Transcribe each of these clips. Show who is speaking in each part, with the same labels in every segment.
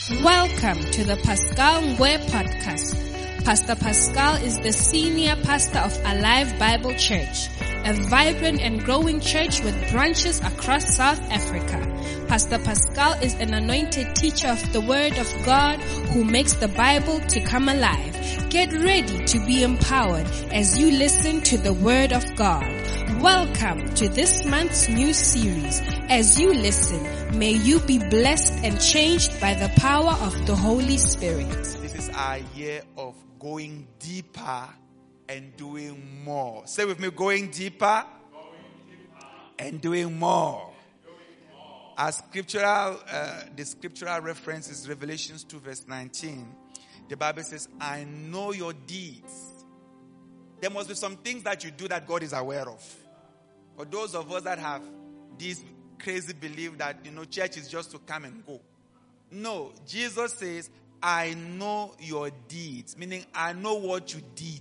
Speaker 1: Welcome to the Pascal Ngwe podcast. Pastor Pascal is the senior pastor of Alive Bible Church, a vibrant and growing church with branches across South Africa. Pastor Pascal is an anointed teacher of the Word of God who makes the Bible to come alive. Get ready to be empowered as you listen to the Word of God. Welcome to this month's new series. As you listen, may you be blessed and changed by the power of the Holy Spirit.
Speaker 2: This is our year of going deeper and doing more. Say with me, going deeper and doing more. Our the scriptural reference is Revelations 2 verse 19. The Bible says, I know your deeds. There must be some things that you do that God is aware of. For those of us that have this crazy belief that, church is just to come and go. No, Jesus says, I know your deeds. Meaning, I know what you did.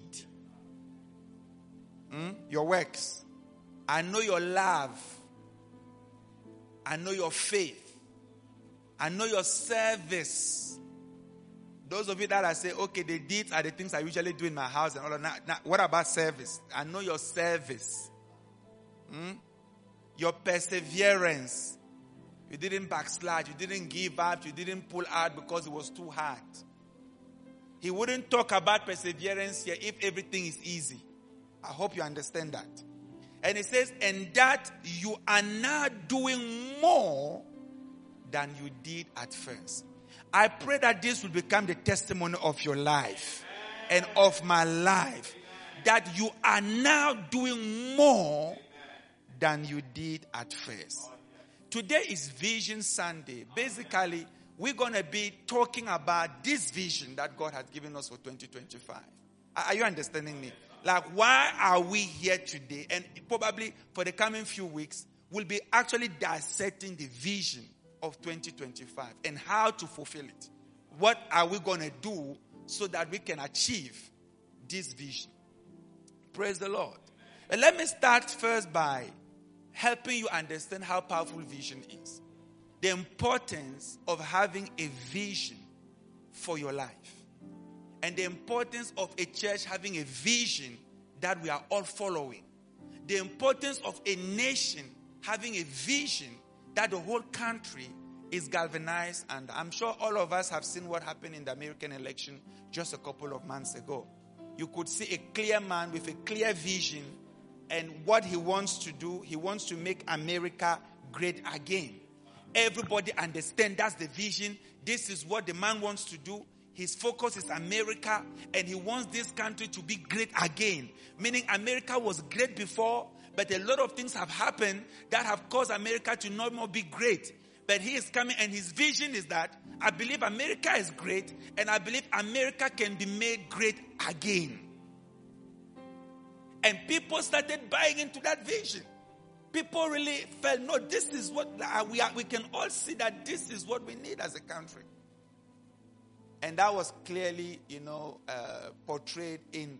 Speaker 2: Your works. I know your love. I know your faith. I know your service. Those of you that I say, okay, the deeds are the things I usually do in my house and all of that. Now, what about service? I know your service. Your perseverance. You didn't backslide. You didn't give up. You didn't pull out because it was too hard. He wouldn't talk about perseverance here if everything is easy. I hope you understand that. And it says, and that you are now doing more than you did at first. I pray that this will become the testimony of your life and of my life. That you are now doing more than you did at first. Today is Vision Sunday. Basically, we're going to be talking about this vision that God has given us for 2025. Are you understanding me? Like, why are we here today? And probably for the coming few weeks, we'll be actually dissecting the vision of 2025 and how to fulfill it. What are we going to do so that we can achieve this vision? Praise the Lord. And let me start first by helping you understand how powerful vision is. The importance of having a vision for your life. And the importance of a church having a vision that we are all following. The importance of a nation having a vision that the whole country is galvanized. And I'm sure all of us have seen what happened in the American election just a couple of months ago. You could see a clear man with a clear vision. And what he wants to do, he wants to make America great again. Everybody understands that's the vision. This is what the man wants to do. His focus is America, and he wants this country to be great again. Meaning America was great before, but a lot of things have happened that have caused America to not more be great. But he is coming, and his vision is that I believe America is great, and I believe America can be made great again. And people started buying into that vision. People really felt, no, this is what we can all see that this is what we need as a country. And that was clearly, portrayed in,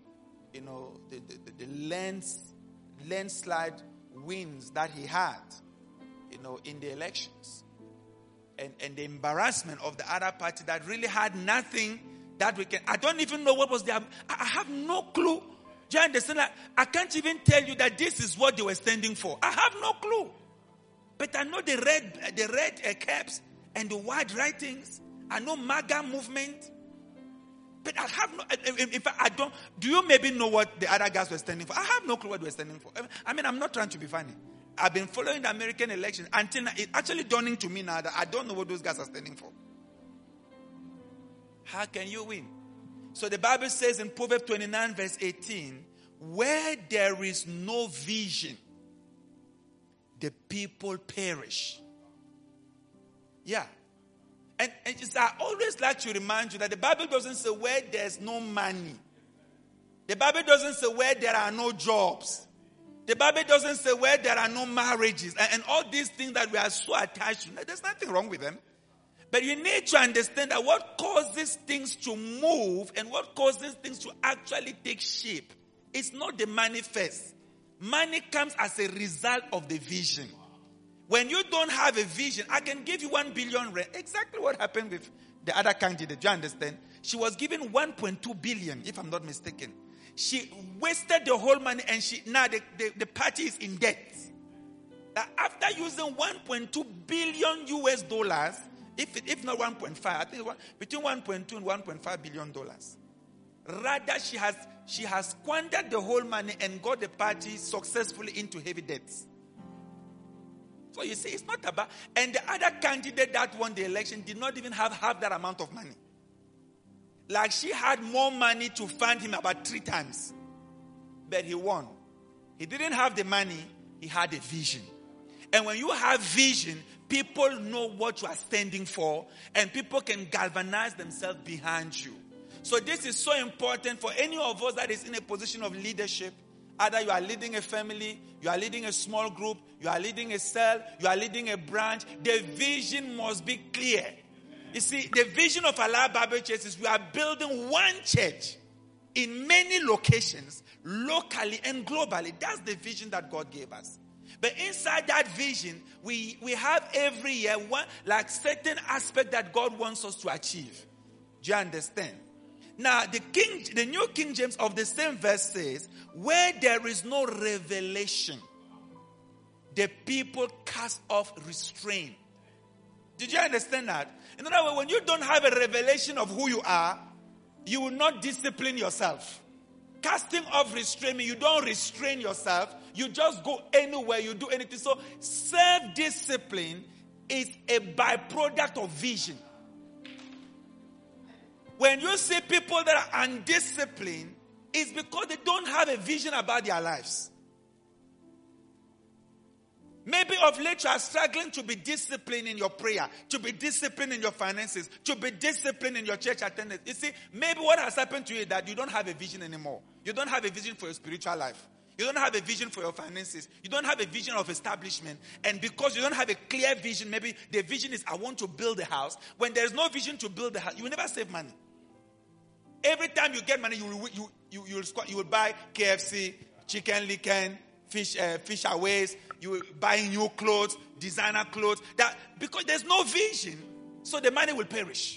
Speaker 2: the landslide wins that he had, in the elections. And the embarrassment of the other party that really had nothing that we can. I don't even know what was there. I have no clue. Do you understand that? I can't even tell you that this is what they were standing for. I have no clue. But I know the red caps and the white writings. I know MAGA movement. But I have no, in fact, I don't, do you maybe know what the other guys were standing for? I have no clue what they were standing for. I mean, I'm not trying to be funny. I've been following the American election until now. It's actually dawning to me now that I don't know what those guys are standing for. How can you win? So the Bible says in Proverbs 29 verse 18, where there is no vision, the people perish. Yeah. And I always like to remind you that the Bible doesn't say where there's no money. The Bible doesn't say where there are no jobs. The Bible doesn't say where there are no marriages. And all these things that we are so attached to. There's nothing wrong with them. But you need to understand that what causes things to move and what causes things to actually take shape is not the money first. Money comes as a result of the vision. When you don't have a vision, I can give you 1 billion rand. Exactly what happened with the other candidate. Do you understand? She was given 1.2 billion, if I'm not mistaken. She wasted the whole money, and now the party is in debt. After using 1.2 billion US dollars, if not 1.5, I think between 1.2 and 1.5 billion dollars. Rather, she has squandered the whole money and got the party successfully into heavy debts. So you see, it's not about. And the other candidate that won the election did not even have half that amount of money. Like, she had more money to fund him about 3 times. But he won. He didn't have the money, he had a vision. And when you have vision, people know what you are standing for, and people can galvanize themselves behind you. So this is so important for any of us that is in a position of leadership. Either you are leading a family, you are leading a small group, you are leading a cell, you are leading a branch. The vision must be clear. You see, the vision of Alive Bible Church is we are building one church in many locations, locally and globally. That's the vision that God gave us. But inside that vision, we have every year one certain aspect that God wants us to achieve. Do you understand? Now, the New King James of the same verse says, where there is no revelation, the people cast off restraint. Did you understand that? In other words, when you don't have a revelation of who you are, you will not discipline yourself. Casting off restraint means you don't restrain yourself. You just go anywhere, you do anything. So self-discipline is a byproduct of vision. When you see people that are undisciplined, it's because they don't have a vision about their lives. Maybe of late you are struggling to be disciplined in your prayer, to be disciplined in your finances, to be disciplined in your church attendance. You see, maybe what has happened to you is that you don't have a vision anymore. You don't have a vision for your spiritual life. You don't have a vision for your finances. You don't have a vision of establishment. And because you don't have a clear vision, maybe the vision is I want to build a house. When there's no vision to build a house, you will never save money. Every time you get money, you will buy KFC, chicken licken, fish aways. You will buy new clothes, designer clothes. That because there's no vision, so the money will perish.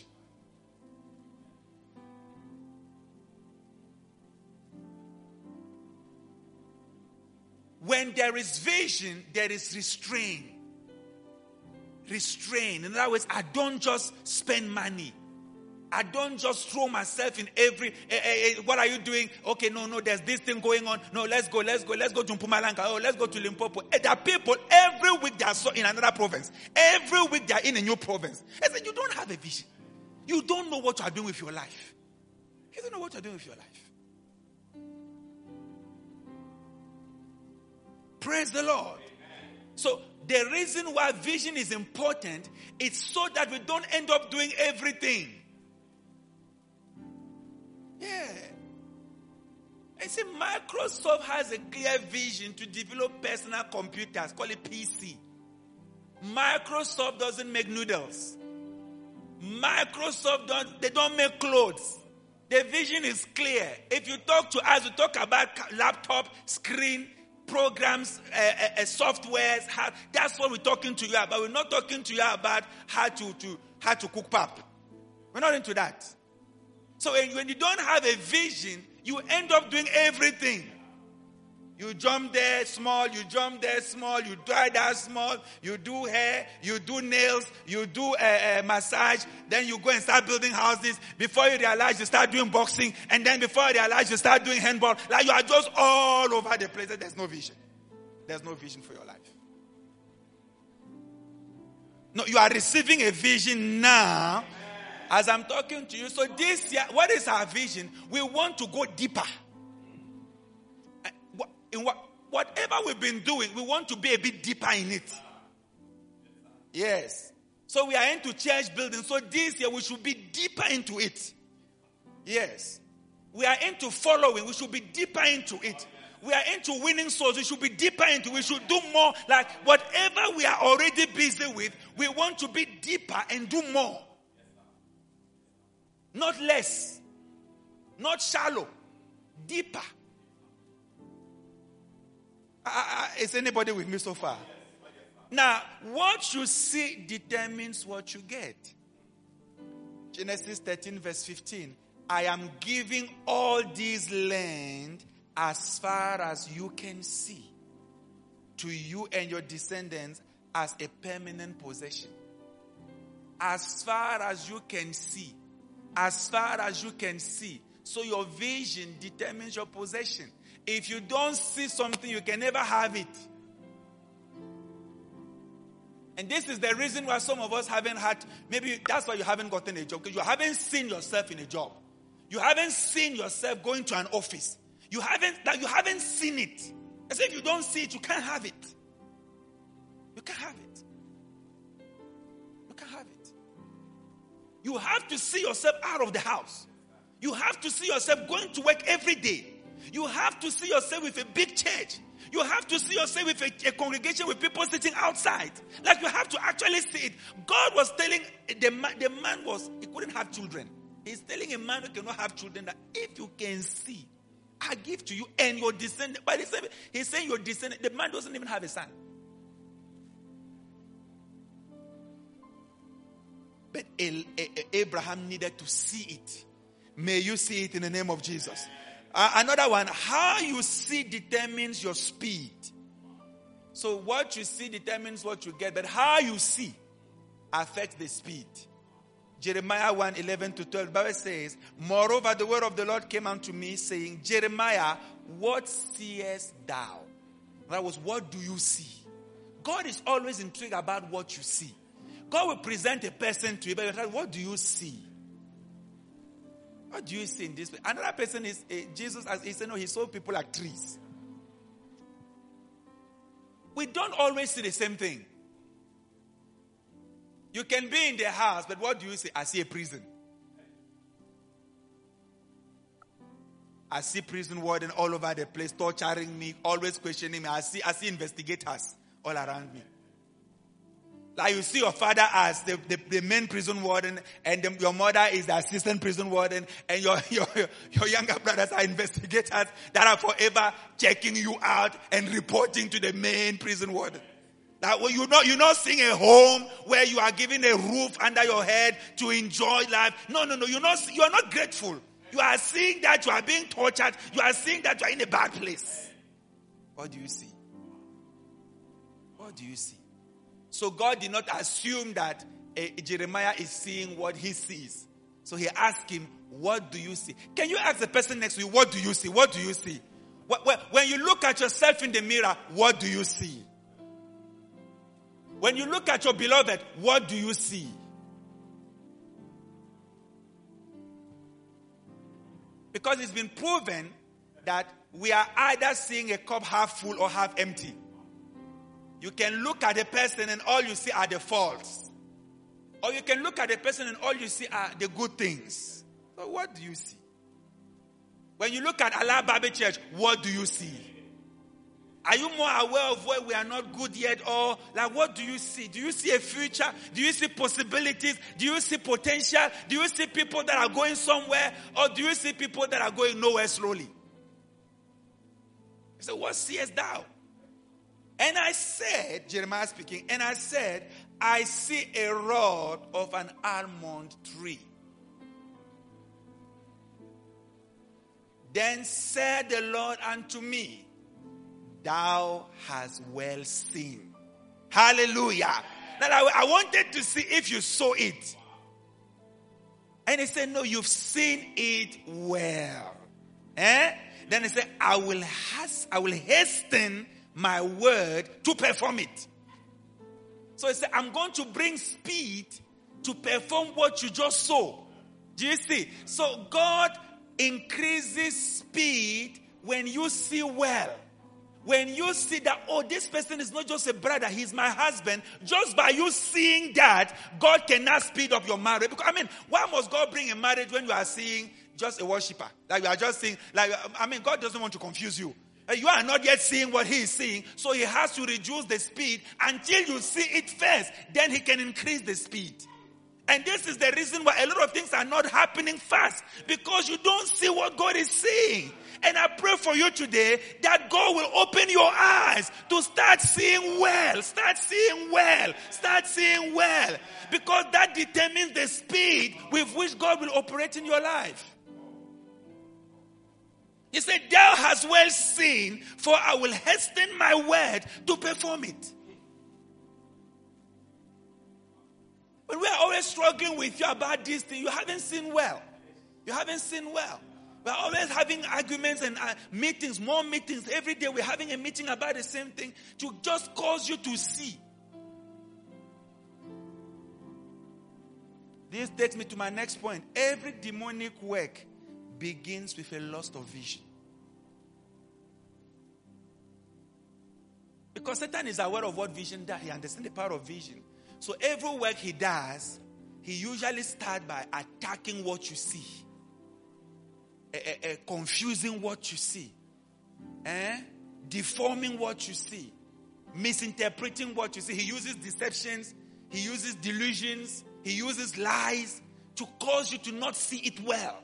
Speaker 2: When there is vision, there is restraint. Restraint. In other words, I don't just spend money. I don't just throw myself in every, what are you doing? Okay, no, there's this thing going on. No, let's go to Mpumalanga. Oh, let's go to Limpopo. There are people, every week they are in another province. Every week they are in a new province. I said, you don't have a vision. You don't know what you are doing with your life. You don't know what you are doing with your life. Praise the Lord. So, the reason why vision is important is so that we don't end up doing everything. Yeah. I see Microsoft has a clear vision to develop personal computers, call it PC. Microsoft doesn't make noodles. Microsoft don't make clothes. The vision is clear. If you talk to us, we talk about laptop, screen, programs, softwares. That's what we're talking to you about. We're not talking to you about how to cook pap. We're not into that. So when you don't have a vision, you end up doing everything. You jump there small, you jump there small, you dry that small, you do hair, you do nails, you do massage, then you go and start building houses. Before you realize, you start doing boxing, and then before you realize, you start doing handball. Like you are just all over the place. There's no vision. There's no vision for your life. No, you are receiving a vision now. As I'm talking to you, so this year, what is our vision? We want to go deeper. In whatever we've been doing, we want to be a bit deeper in it. Yes. So we are into church building. So this year, we should be deeper into it. Yes. We are into following. We should be deeper into it. We are into winning souls. We should be deeper into it. We should do more. Like whatever we are already busy with, we want to be deeper and do more. Not less. Not shallow. Deeper. Is anybody with me so far? Now, what you see determines what you get. Genesis 13 verse 15. I am giving all this land as far as you can see, to you and your descendants as a permanent possession. As far as you can see. As far as you can see. So your vision determines your possession. If you don't see something, you can never have it. And this is the reason why some of us haven't had, maybe that's why you haven't gotten a job, because you haven't seen yourself in a job. You haven't seen yourself going to an office. You haven't seen it. As if you don't see it, you can't have it. You can't have it. You can't have it. You have to see yourself out of the house. You have to see yourself going to work every day. You have to see yourself with a big church. You have to see yourself with a congregation with people sitting outside. Like you have to actually see it. God was telling the man he couldn't have children. He's telling a man who cannot have children that if you can see, I give to you and your descendant. But he's saying your descendant, the man doesn't even have a son. But Abraham needed to see it. May you see it in the name of Jesus. Another one, how you see determines your speed. So what you see determines what you get, but how you see affects the speed. Jeremiah 1:11-12, the Bible says, moreover, the word of the Lord came unto me, saying, Jeremiah, what seest thou? That was, what do you see? God is always intrigued about what you see. God will present a person to you, but what do you see? What do you see in this? Another person is Jesus, as he said, no, he saw people like trees. We don't always see the same thing. You can be in the house, but what do you see? I see a prison. I see prison warden all over the place, torturing me, always questioning me. I see investigators all around me. Like you see your father as the main prison warden, and your mother is the assistant prison warden, and your younger brothers are investigators that are forever checking you out and reporting to the main prison warden. That way you're not seeing a home where you are given a roof under your head to enjoy life. No. You are not grateful. You are seeing that you are being tortured. You are seeing that you are in a bad place. What do you see? What do you see? So God did not assume that Jeremiah is seeing what he sees. So he asked him, what do you see? Can you ask the person next to you, what do you see? What do you see? When you look at yourself in the mirror, what do you see? When you look at your beloved, what do you see? Because it's been proven that we are either seeing a cup half full or half empty. You can look at a person and all you see are the faults. Or you can look at a person and all you see are the good things. So what do you see? When you look at Allah Bible Church, what do you see? Are you more aware of where we are not good yet? Or like what do you see? Do you see a future? Do you see possibilities? Do you see potential? Do you see people that are going somewhere? Or do you see people that are going nowhere slowly? So what seest thou? And I said, Jeremiah speaking, and I said, I see a rod of an almond tree. Then said the Lord unto me, thou hast well seen. Hallelujah. Now I wanted to see if you saw it. And he said, no, you've seen it well. Then he said, I will hasten my word to perform it. So he said, I'm going to bring speed to perform what you just saw. Do you see? So God increases speed when you see well. When you see that, oh, this person is not just a brother, he's my husband. Just by you seeing that, God cannot speed up your marriage. Because, why must God bring a marriage when you are seeing just a worshiper? Like you are just seeing, God doesn't want to confuse you. You are not yet seeing what he is seeing, so he has to reduce the speed until you see it first. Then he can increase the speed. And this is the reason why a lot of things are not happening fast, because you don't see what God is seeing. And I pray for you today that God will open your eyes to start seeing well. Start seeing well. Start seeing well. Because that determines the speed with which God will operate in your life. He said, thou hast well seen, for I will hasten my word to perform it. When we are always struggling with you about this thing, you haven't seen well. You haven't seen well. We're always having arguments and meetings, more meetings. Every day we're having a meeting about the same thing to just cause you to see. This takes me to my next point. Every demonic work begins with a loss of vision. Because Satan is aware of what vision does. He understands the power of vision. So every work he does, he usually starts by attacking what you see. Confusing what you see. Deforming what you see. Misinterpreting what you see. He uses deceptions. He uses delusions. He uses lies to cause you to not see it well.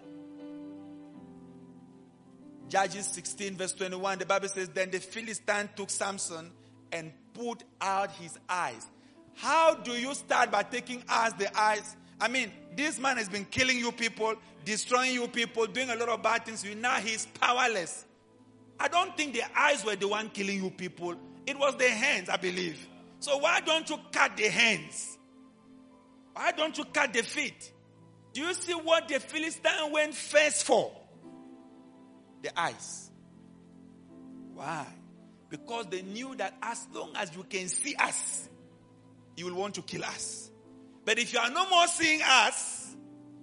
Speaker 2: Judges 16 verse 21, the Bible says, then the Philistine took Samson and put out his eyes. How do you start by taking out the eyes? I mean, this man has been killing you people, destroying you people, doing a lot of bad things. Now he's powerless. I don't think the eyes were the one killing you people. It was the hands, I believe. So why don't you cut the hands? Why don't you cut the feet? Do you see what the Philistine went first for? The eyes. Why? Because they knew that as long as you can see us, you will want to kill us. But if you are no more seeing us,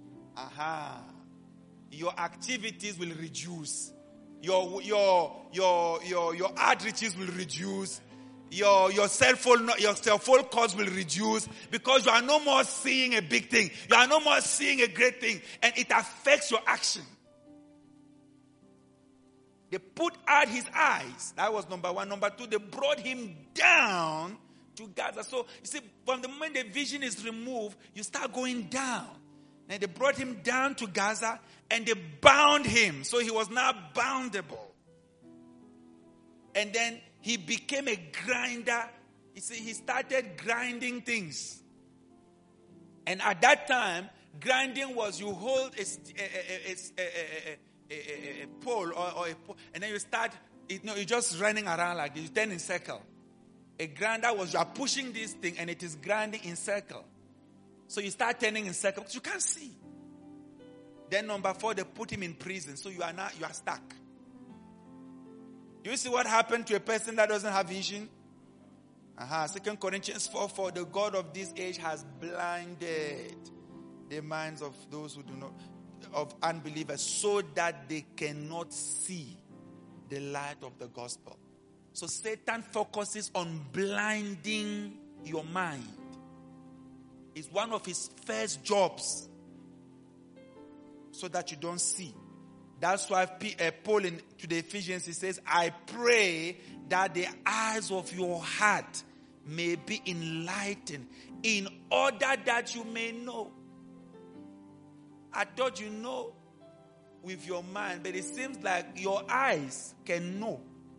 Speaker 2: your activities will reduce. Your outreaches will reduce. Your cell phone calls will reduce because you are no more seeing a big thing. You are no more seeing a great thing, and it affects your action. They put out his eyes. That was number one. Number two, they brought him down to Gaza. So, you see, from the moment the vision is removed, you start going down. And they brought him down to Gaza and they bound him. So he was now boundable. And then he became a grinder. You see, he started grinding things. And at that time, grinding was you hold a pole or a pole, and then you start, you're just running around like this, you turn in circle. A grinder was you are pushing this thing and it is grinding in circle. So you start turning in circle because you can't see. Then number 4, they put him in prison. So you are stuck. You see what happened to a person that doesn't have vision? 2 Corinthians 4:4, the God of this age has blinded the minds of those who do not, of unbelievers, so that they cannot see the light of the gospel. So Satan focuses on blinding your mind. It's one of his first jobs, so that you don't see. That's why Paul to the Ephesians, he says, I pray that the eyes of your heart may be enlightened in order that you may know. I thought you know with your mind, but it seems like your eyes can know.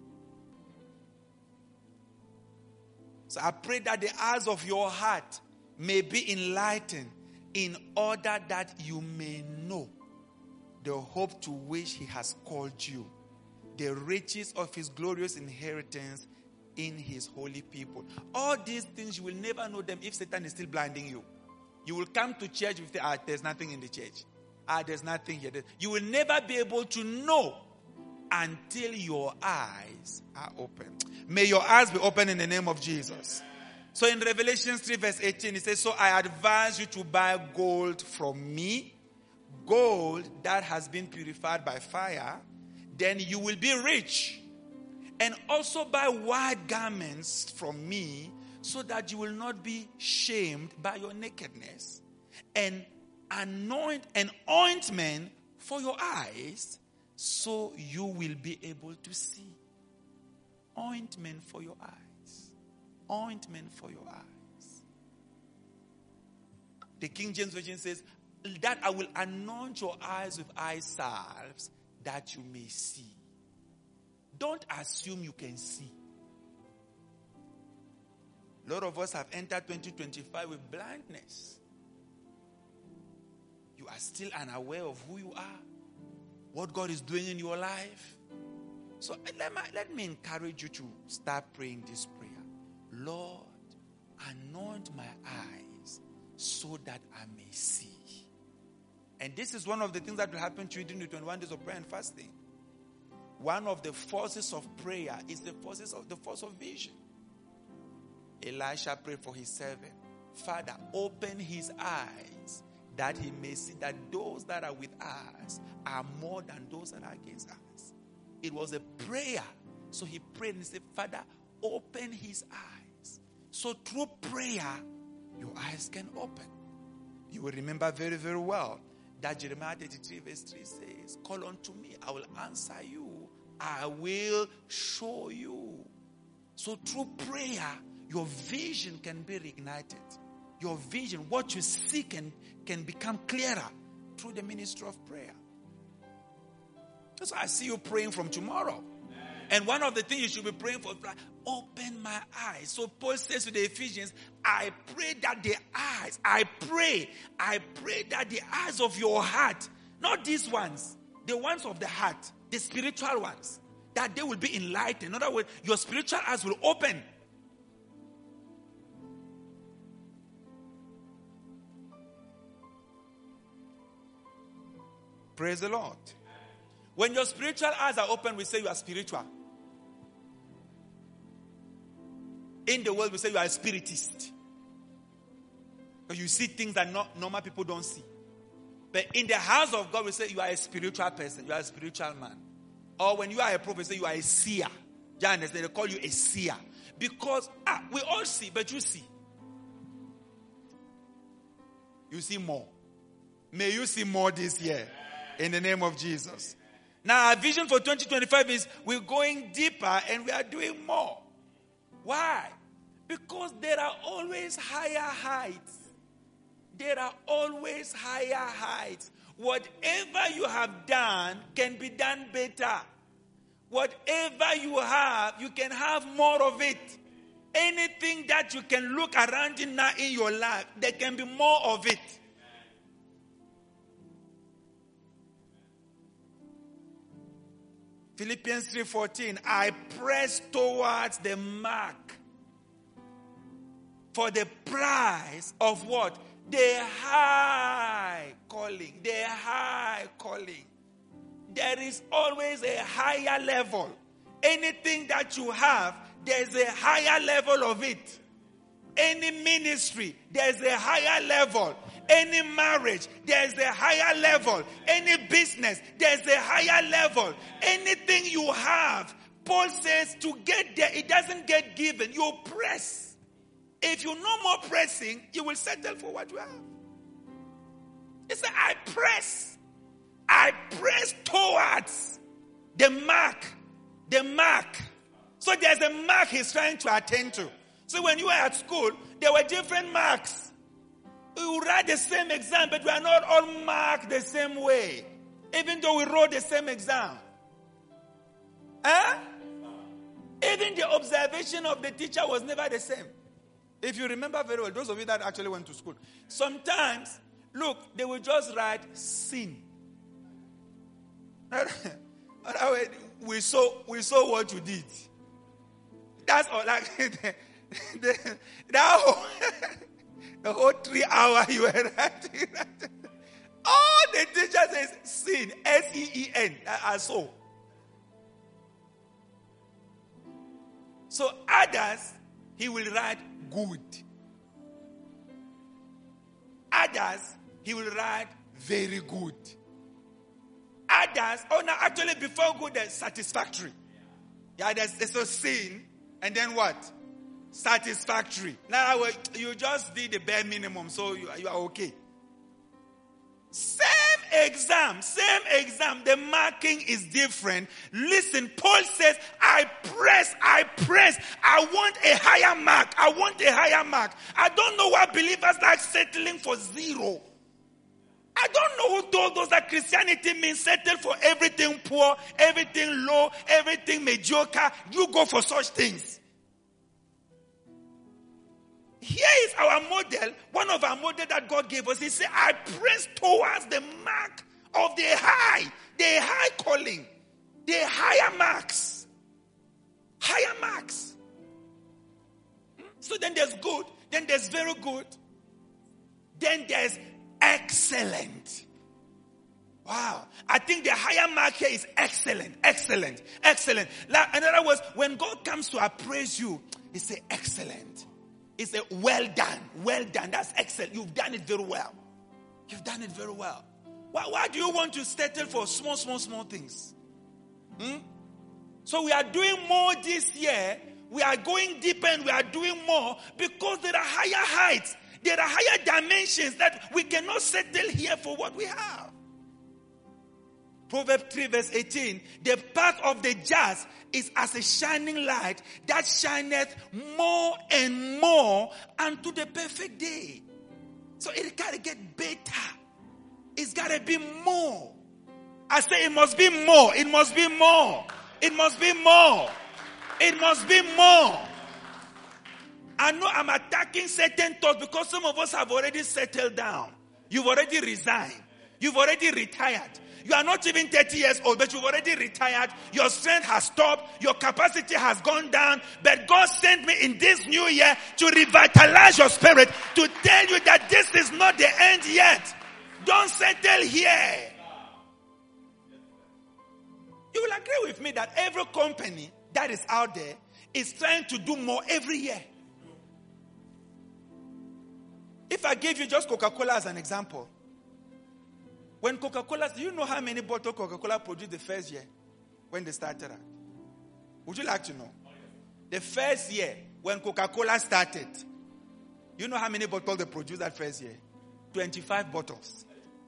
Speaker 2: So I pray that the eyes of your heart may be enlightened in order that you may know the hope to which he has called you, the riches of his glorious inheritance in his holy people. All these things, you will never know them if Satan is still blinding you. You will come to church with there's nothing in the church. There's nothing here. You will never be able to know until your eyes are open. May your eyes be open in the name of Jesus. So in Revelation 3 verse 18, it says, so I advise you to buy gold from me, gold that has been purified by fire, then you will be rich. And also buy white garments from me, so that you will not be shamed by your nakedness. And anoint an ointment for your eyes, so you will be able to see. Ointment for your eyes. Ointment for your eyes. The King James Version says, that I will anoint your eyes with eye salves, that you may see. Don't assume you can see. A lot of us have entered 2025 with blindness. You are still unaware of who you are, what God is doing in your life. So let me encourage you to start praying this prayer. Lord, anoint my eyes so that I may see. And this is one of the things that will happen to you during the 21 days of prayer and fasting. One of the forces of prayer is the force of vision. Elisha prayed for his servant. Father, open his eyes that he may see that those that are with us are more than those that are against us. It was a prayer. So he prayed and said, Father, open his eyes. So through prayer, your eyes can open. You will remember very, very well that Jeremiah 33 verse 3 says, call unto me, I will answer you. I will show you. So through prayer, your vision can be reignited. Your vision, what you see can become clearer through the ministry of prayer. That's why I see you praying from tomorrow. And one of the things you should be praying for, open my eyes. So Paul says to the Ephesians, I pray that I pray that the eyes of your heart, not these ones, the ones of the heart, the spiritual ones, that they will be enlightened. In other words, your spiritual eyes will open. Praise the Lord. When your spiritual eyes are open, we say you are spiritual. In the world, we say you are a spiritist. Because you see things that normal people don't see. But in the house of God, we say you are a spiritual person. You are a spiritual man. Or when you are a prophet, we say you are a seer. Do you understand? They call you a seer. Because we all see, but you see. You see more. May you see more this year. In the name of Jesus. Now our vision for 2025 is we're going deeper and we are doing more. Why? Because there are always higher heights. There are always higher heights. Whatever you have done can be done better. Whatever you have, you can have more of it. Anything that you can look around in now in your life, there can be more of it. Philippians 3:14, I press towards the mark for the prize of what? The high calling. The high calling. There is always a higher level. Anything that you have, there's a higher level of it. Any ministry, there's a higher level. Any marriage, there's a higher level. Any business, there's a higher level. Anything you have, Paul says to get there, it doesn't get given. You press. If you're no more pressing, you will settle for what you have. He said, I press towards the mark. The mark. So there's a mark he's trying to attend to. So when you were at school, there were different marks. We write the same exam, but we are not all marked the same way. Even though we wrote the same exam. Even the observation of the teacher was never the same. If you remember very well, those of you that actually went to school. Sometimes, look, they will just write sin. We saw what you did. That's all. Like the whole 3 hours you were writing. All the teacher says sin. S-E-E-N. I saw. So others, he will write good. Others, he will write very good. Others, actually before good, there's satisfactory. Yeah, there's a sin, and then what? Satisfactory. Now, you just did the bare minimum, so you are okay. Same exam. The marking is different. Listen, Paul says, I press. I want a higher mark. I don't know why believers like settling for 0. I don't know who told us that Christianity means settle for everything poor, everything low, everything mediocre. You go for such things. Here is our model, one of our models that God gave us. He said, I press towards the mark of the high calling, the higher marks. Higher marks. So then there's good, then there's very good, then there's excellent. Wow. I think the higher mark here is excellent, excellent, excellent. Like, in other words, when God comes to appraise you, He says excellent. He says well done, that's excellent. You've done it very well. You've done it very well. Why do you want to settle for small things? So we are doing more this year. We are going deeper and we are doing more because there are higher heights. There are higher dimensions that we cannot settle here for what we have. Proverbs 3 verse 18. The path of the just is as a shining light that shineth more and more unto the perfect day. So it got to get better. It's got to be more. I say it must be more. It must be more. It must be more. It must be more. I know I'm attacking certain thoughts because some of us have already settled down. You've already resigned. You've already retired. You are not even 30 years old, but you've already retired. Your strength has stopped. Your capacity has gone down. But God sent me in this new year to revitalize your spirit, to tell you that this is not the end yet. Don't settle here. You will agree with me that every company that is out there is trying to do more every year. If I gave you just Coca-Cola as an example, when Coca-Cola, do you know how many bottles Coca-Cola produced the first year when they started out? Would you like to know? The first year when Coca-Cola started, you know how many bottles they produced that first year? 25 bottles.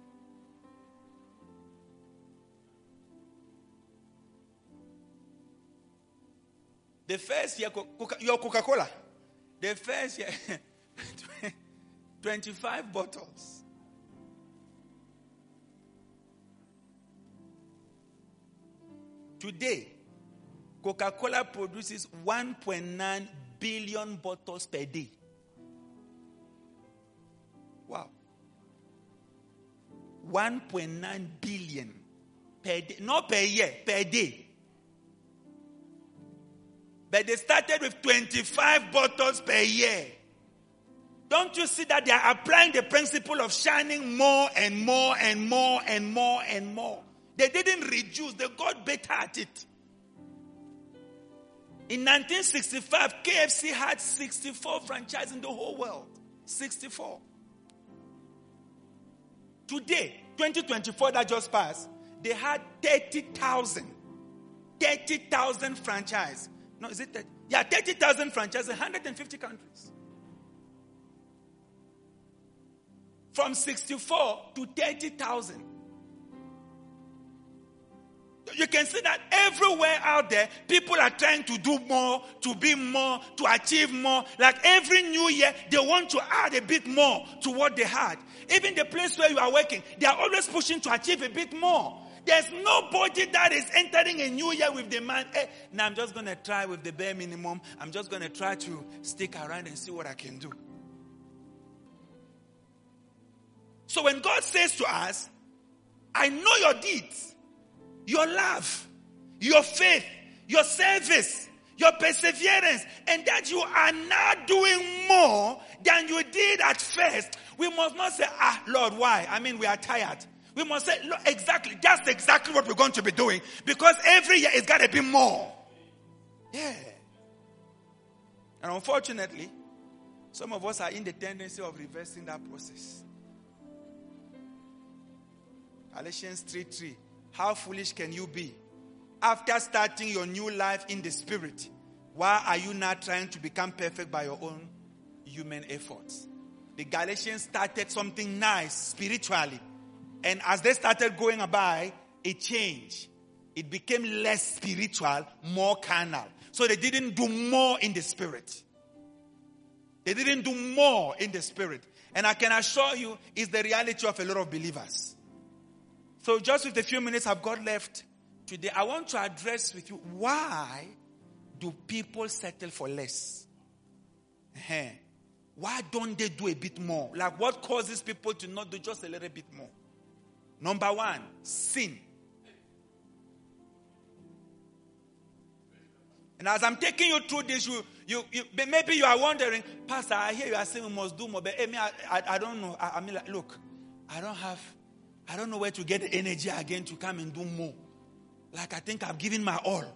Speaker 2: The first year, your Coca-Cola, the first year, 25 bottles. Today, Coca-Cola produces 1.9 billion bottles per day. Wow. 1.9 billion per day. Not per year, per day. But they started with 25 bottles per year. Don't you see that they are applying the principle of shining more and more and more and more and more? They didn't reduce. They got better at it. In 1965, KFC had 64 franchises in the whole world. 64. Today, 2024 that just passed, they had 30,000. 30,000 franchises. No, is it that? Yeah, 30,000 franchises in 150 countries. From 64 to 30,000. You can see that everywhere out there, people are trying to do more, to be more, to achieve more. Like every new year, they want to add a bit more to what they had. Even the place where you are working, they are always pushing to achieve a bit more. There's nobody that is entering a new year with the mind, hey, now I'm just going to try with the bare minimum. I'm just going to try to stick around and see what I can do. So when God says to us, I know your deeds, your love, your faith, your service, your perseverance, and that you are now doing more than you did at first, we must not say, Lord, why? I mean, we are tired. We must say, look, exactly, that's exactly what we're going to be doing. Because every year it's got to be more. Yeah. And unfortunately, some of us are in the tendency of reversing that process. Galatians 3:3. How foolish can you be? After starting your new life in the Spirit, why are you now trying to become perfect by your own human efforts? The Galatians started something nice spiritually. And as they started going by, it changed. It became less spiritual, more carnal. So they didn't do more in the Spirit. They didn't do more in the Spirit. And I can assure you, it's the reality of a lot of believers. So just with the few minutes I've got left today, I want to address with you, why do people settle for less? Why don't they do a bit more? Like, what causes people to not do just a little bit more? Number one, sin. And as I'm taking you through this, maybe you are wondering, Pastor, I hear you are saying we must do more, but I don't know. I mean, like, look, I don't know where to get the energy again to come and do more. Like, I think I've given my all.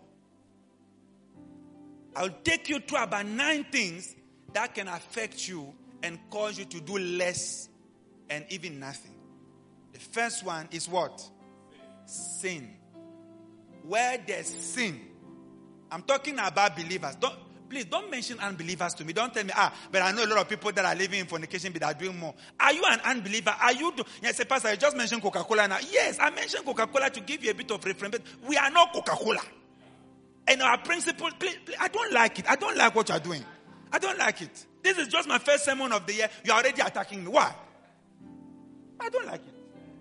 Speaker 2: I'll take you through about 9 things that can affect you and cause you to do less and even nothing. The first one is what? Sin. Where there's sin, I'm talking about believers. Please don't mention unbelievers to me. Don't tell me, but I know a lot of people that are living in fornication but are doing more. Are you an unbeliever? Are you? Yes, Pastor, I just mentioned Coca-Cola now. Yes, I mentioned Coca-Cola to give you a bit of reference, but we are not Coca-Cola. And our principle, please, I don't like it. I don't like what you are doing. I don't like it. This is just my first sermon of the year. You are already attacking me. Why? I don't like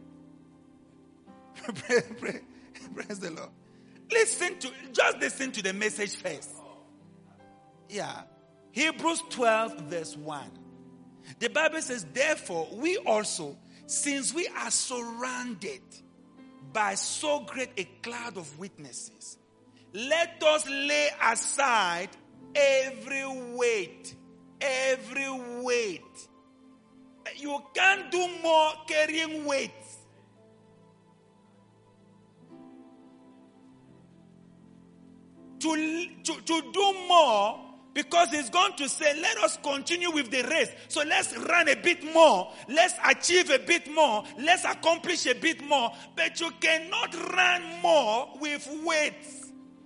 Speaker 2: it. Praise the Lord. Listen to the message first. Yeah. Hebrews 12 verse 1. The Bible says, therefore, we also, since we are surrounded by so great a cloud of witnesses, let us lay aside every weight. You can't do more carrying weights. To do more, because he's going to say, let us continue with the race. So let's run a bit more. Let's achieve a bit more. Let's accomplish a bit more. But you cannot run more with weights.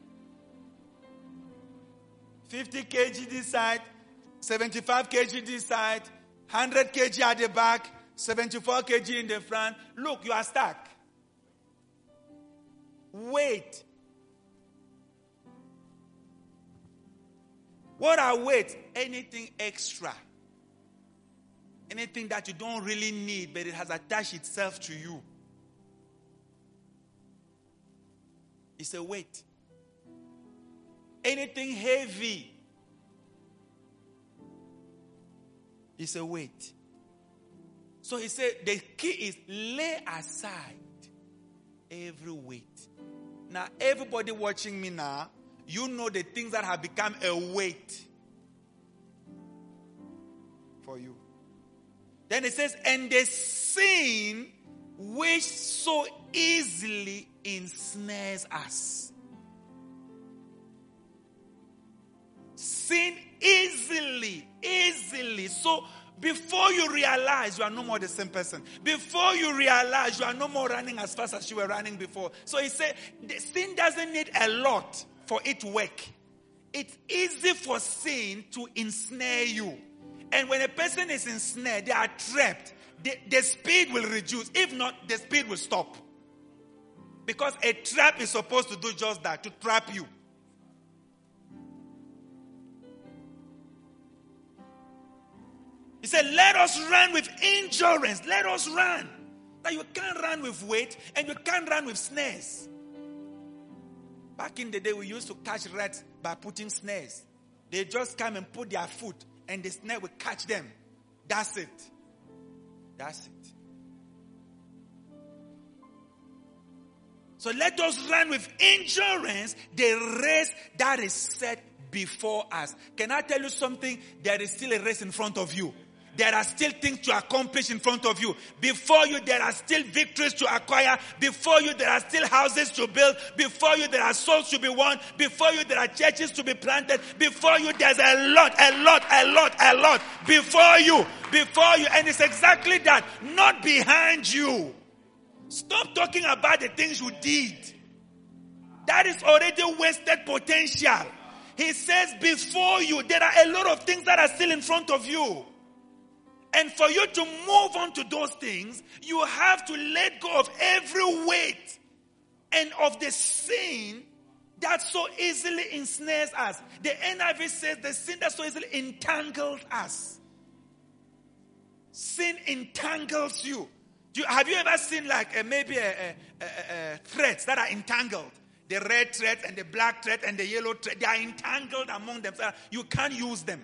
Speaker 2: 50 kg this side, 75 kg this side, 100 kg at the back, 74 kg in the front. Look, you are stuck. Weight. What are weights? Anything extra. Anything that you don't really need, but it has attached itself to you. It's a weight. Anything heavy is a weight. So he said the key is lay aside every weight. Now, everybody watching me now, you know the things that have become a weight for you. Then it says, and the sin which so easily ensnares us. Sin easily. So before you realize, you are no more the same person. Before you realize, you are no more running as fast as you were running before. So he said, the sin doesn't need a lot for it to work. It's easy for sin to ensnare you. And when a person is ensnared, they are trapped. The speed will reduce. If not, the speed will stop. Because a trap is supposed to do just that, to trap you. He said, let us run with endurance. Let us run. Now you can't run with weight and you can't run with snares. Back in the day, we used to catch rats by putting snares. They just come and put their foot and the snare will catch them. That's it. So let us run with endurance the race that is set before us. Can I tell you something? There is still a race in front of you. There are still things to accomplish in front of you. Before you, there are still victories to acquire. Before you, there are still houses to build. Before you, there are souls to be won. Before you, there are churches to be planted. Before you, there's a lot. Before you. And it's exactly that. Not behind you. Stop talking about the things you did. That is already wasted potential. He says before you, there are a lot of things that are still in front of you. And for you to move on to those things, you have to let go of every weight and of the sin that so easily ensnares us. The NIV says the sin that so easily entangles us. Sin entangles you. Have you ever seen like maybe threads that are entangled? The red thread and the black thread and the yellow thread, they are entangled among themselves. You can't use them.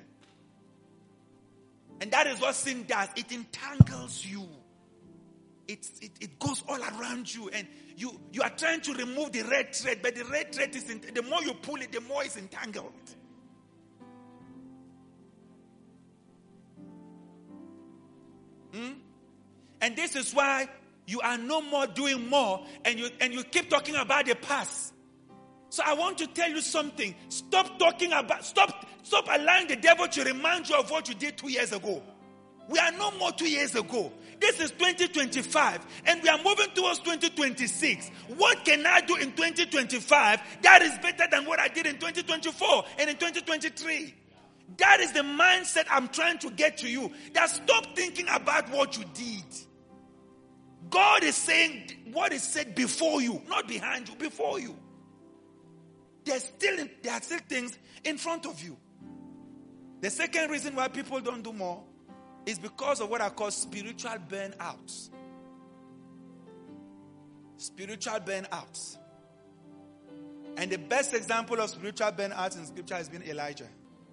Speaker 2: And that is what sin does. It entangles you. It goes all around you, and you are trying to remove the red thread, but the red thread is the more you pull it, the more it's entangled. And this is why you are no more doing more, and you keep talking about the past. So I want to tell you something. Stop allowing the devil to remind you of what you did 2 years ago. We are no more 2 years ago. This is 2025, and we are moving towards 2026. What can I do in 2025 that is better than what I did in 2024 and in 2023? That is the mindset I'm trying to get to you. That stop thinking about what you did. God is saying what is said before you, not behind you, before you. There are still things in front of you. The second reason why people don't do more is because of what I call spiritual burnouts. Spiritual burnouts. And the best example of spiritual burnouts in scripture has been Elijah.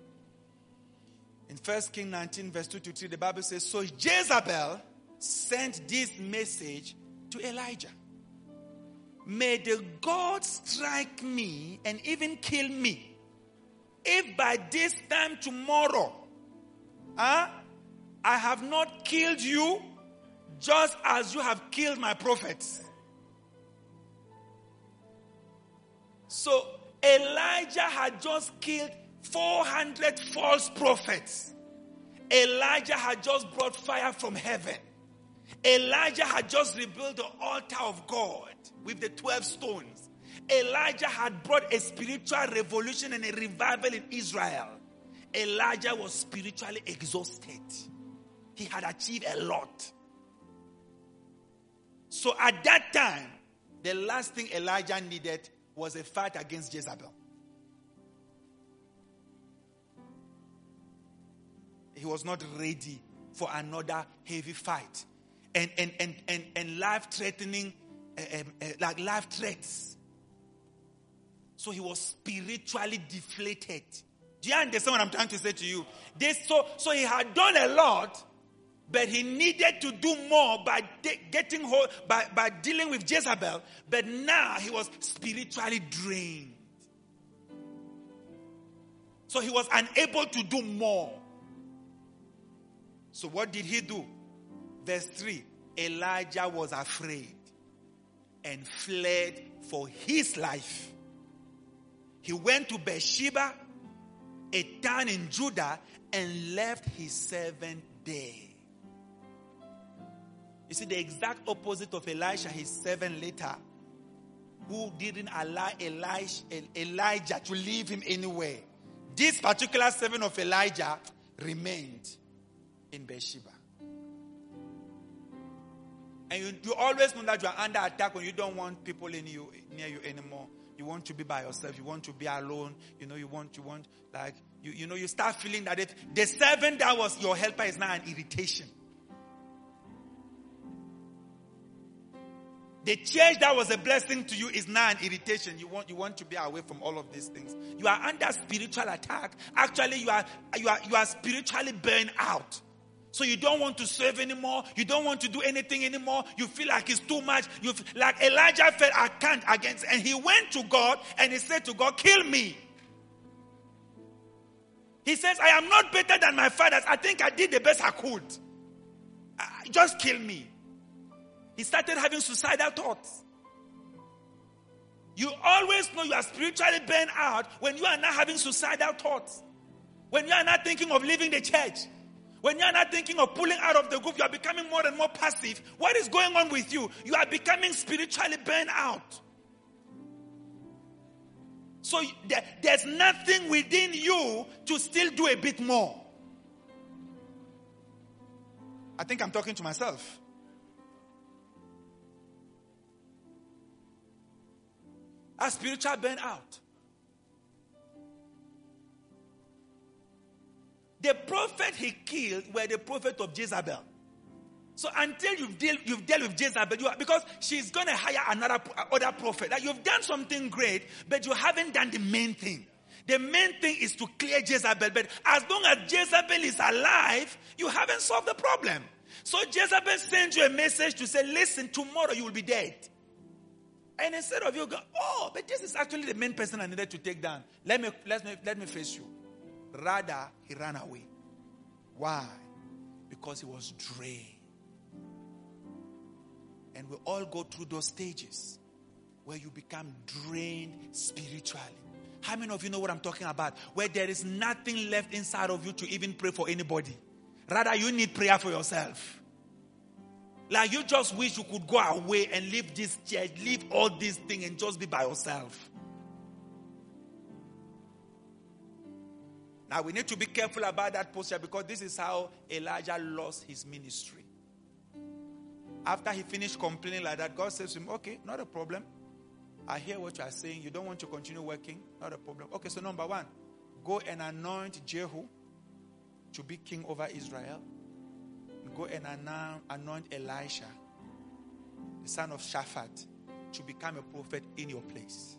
Speaker 2: In 1 Kings 19 verse 2-3, the Bible says, so Jezebel sent this message to Elijah. May the gods strike me and even kill me, if by this time tomorrow, I have not killed you just as you have killed my prophets. So Elijah had just killed 400 false prophets. Elijah had just brought fire from heaven. Elijah had just rebuilt the altar of God with the 12 stones. Elijah had brought a spiritual revolution and a revival in Israel. Elijah was spiritually exhausted. He had achieved a lot. So at that time, the last thing Elijah needed was a fight against Jezebel. He was not ready for another heavy fight. And life-threatening, like life threats. So he was spiritually deflated. Do you understand what I'm trying to say to you? So he had done a lot, but he needed to do more by dealing with Jezebel. But now he was spiritually drained. So he was unable to do more. So what did he do? Verse 3, Elijah was afraid and fled for his life. He went to Beersheba, a town in Judah, and left his servant there. You see, the exact opposite of Elisha, his servant later, who didn't allow Elijah to leave him anywhere. This particular servant of Elijah remained in Beersheba. And you always know that you are under attack when you don't want people near you anymore. You want to be by yourself. You want to be alone. You start feeling that if the servant that was your helper is now an irritation. The church that was a blessing to you is now an irritation. You want to be away from all of these things. You are under spiritual attack. Actually, you are spiritually burned out. So you don't want to serve anymore. You don't want to do anything anymore. You feel like it's too much. Like Elijah felt, I can't against. And he went to God and he said to God, kill me. He says, I am not better than my fathers. I think I did the best I could. Just kill me. He started having suicidal thoughts. You always know you are spiritually burned out when you are not having suicidal thoughts. When you are not thinking of leaving the church. When you are not thinking of pulling out of the group, you are becoming more and more passive. What is going on with you? You are becoming spiritually burned out. So there's nothing within you to still do a bit more. I think I'm talking to myself. A spiritual burnout. The prophet he killed were the prophet of Jezebel. So until you've dealt with Jezebel, because she's going to hire other prophet. Like you've done something great, but you haven't done the main thing. The main thing is to clear Jezebel. But as long as Jezebel is alive, you haven't solved the problem. So Jezebel sends you a message to say, listen, tomorrow you will be dead. And instead of you go, oh, but this is actually the main person I needed to take down. Let me face you. Rather, he ran away. Why? Because he was drained. And we all go through those stages where you become drained spiritually. How many of you know what I'm talking about? Where there is nothing left inside of you to even pray for anybody. Rather, you need prayer for yourself. Like you just wish you could go away and leave this church, leave all these things and just be by yourself. Now we need to be careful about that posture because this is how Elijah lost his ministry. After he finished complaining like that, God says to him, okay, not a problem. I hear what you are saying. You don't want to continue working. Not a problem. Okay, so number one, go and anoint Jehu to be king over Israel. Go and anoint Elisha, the son of Shaphat, to become a prophet in your place.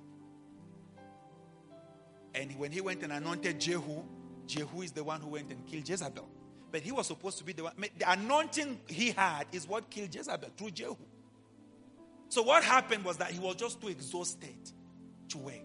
Speaker 2: And when he went and anointed Jehu, Jehu is the one who went and killed Jezebel. But he was supposed to be the one. The anointing he had is what killed Jezebel through Jehu. So what happened was that he was just too exhausted to work.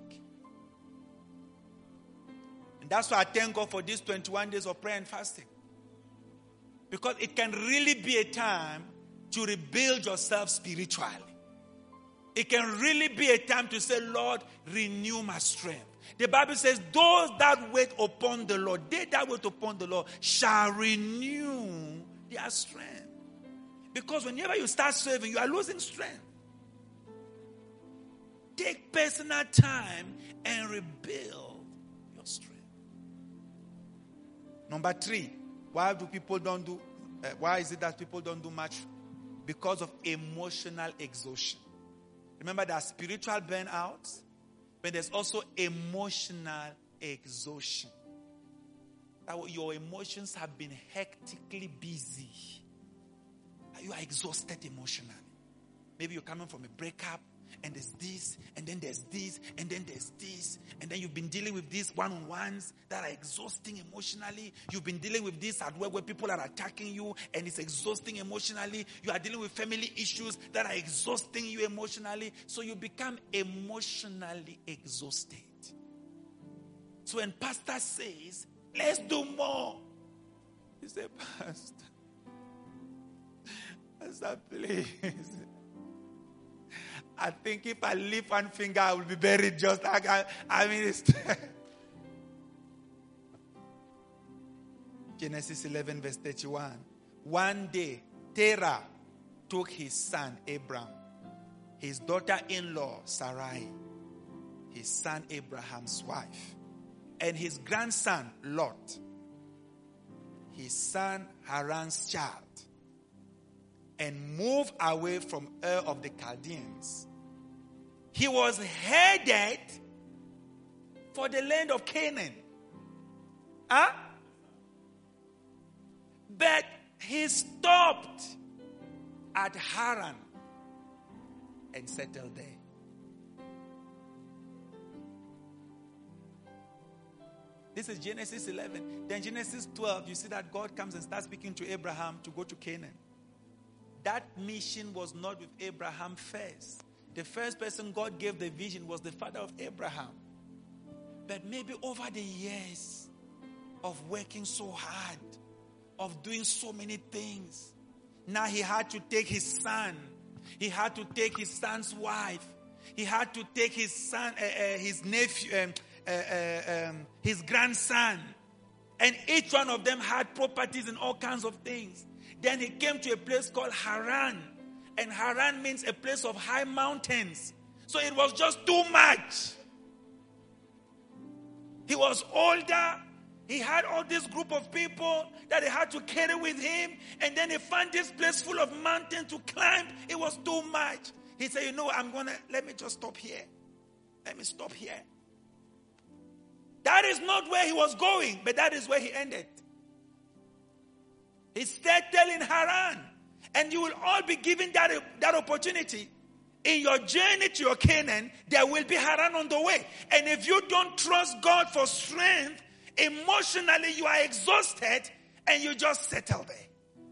Speaker 2: And that's why I thank God for these 21 days of prayer and fasting. Because it can really be a time to rebuild yourself spiritually. It can really be a time to say, Lord, renew my strength. The Bible says, those that wait upon the Lord, they that wait upon the Lord shall renew their strength. Because whenever you start serving, you are losing strength. Take personal time and rebuild your strength. Number 3, why is it that people don't do much? Because of emotional exhaustion. Remember, there's spiritual burnout, but there's also emotional exhaustion. Your emotions have been hectically busy. You are exhausted emotionally. Maybe you're coming from a breakup, and there's this, and then there's this, and then there's this, and then you've been dealing with these one-on-ones that are exhausting emotionally. You've been dealing with this at work where people are attacking you, and it's exhausting emotionally. You are dealing with family issues that are exhausting you emotionally. So you become emotionally exhausted. So when pastor says, let's do more, you say, Pastor, please. I think if I lift one finger, I will be buried just like it's Genesis 11 verse 31. One day, Terah took his son Abram, his daughter-in-law Sarai, his son Abraham's wife, and his grandson Lot, his son Haran's child, and moved away from Ur of the Chaldeans. He was headed for the land of Canaan. But he stopped at Haran and settled there. This is Genesis 11. Then Genesis 12, you see that God comes and starts speaking to Abraham to go to Canaan. That mission was not with Abraham first. The first person God gave the vision was the father of Abraham. But maybe over the years of working so hard, of doing so many things, now he had to take his son. He had to take his son's wife. He had to take his son, his nephew, his grandson. And each one of them had properties and all kinds of things. Then he came to a place called Haran. And Haran means a place of high mountains. So it was just too much. He was older. He had all this group of people that he had to carry with him. And then he found this place full of mountains to climb. It was too much. He said, let me just stop here. Let me stop here. That is not where he was going, but that is where he ended. He settled in Haran. And you will all be given that opportunity. In your journey to your Canaan, there will be Haran on the way. And if you don't trust God for strength, emotionally you are exhausted and you just settle there.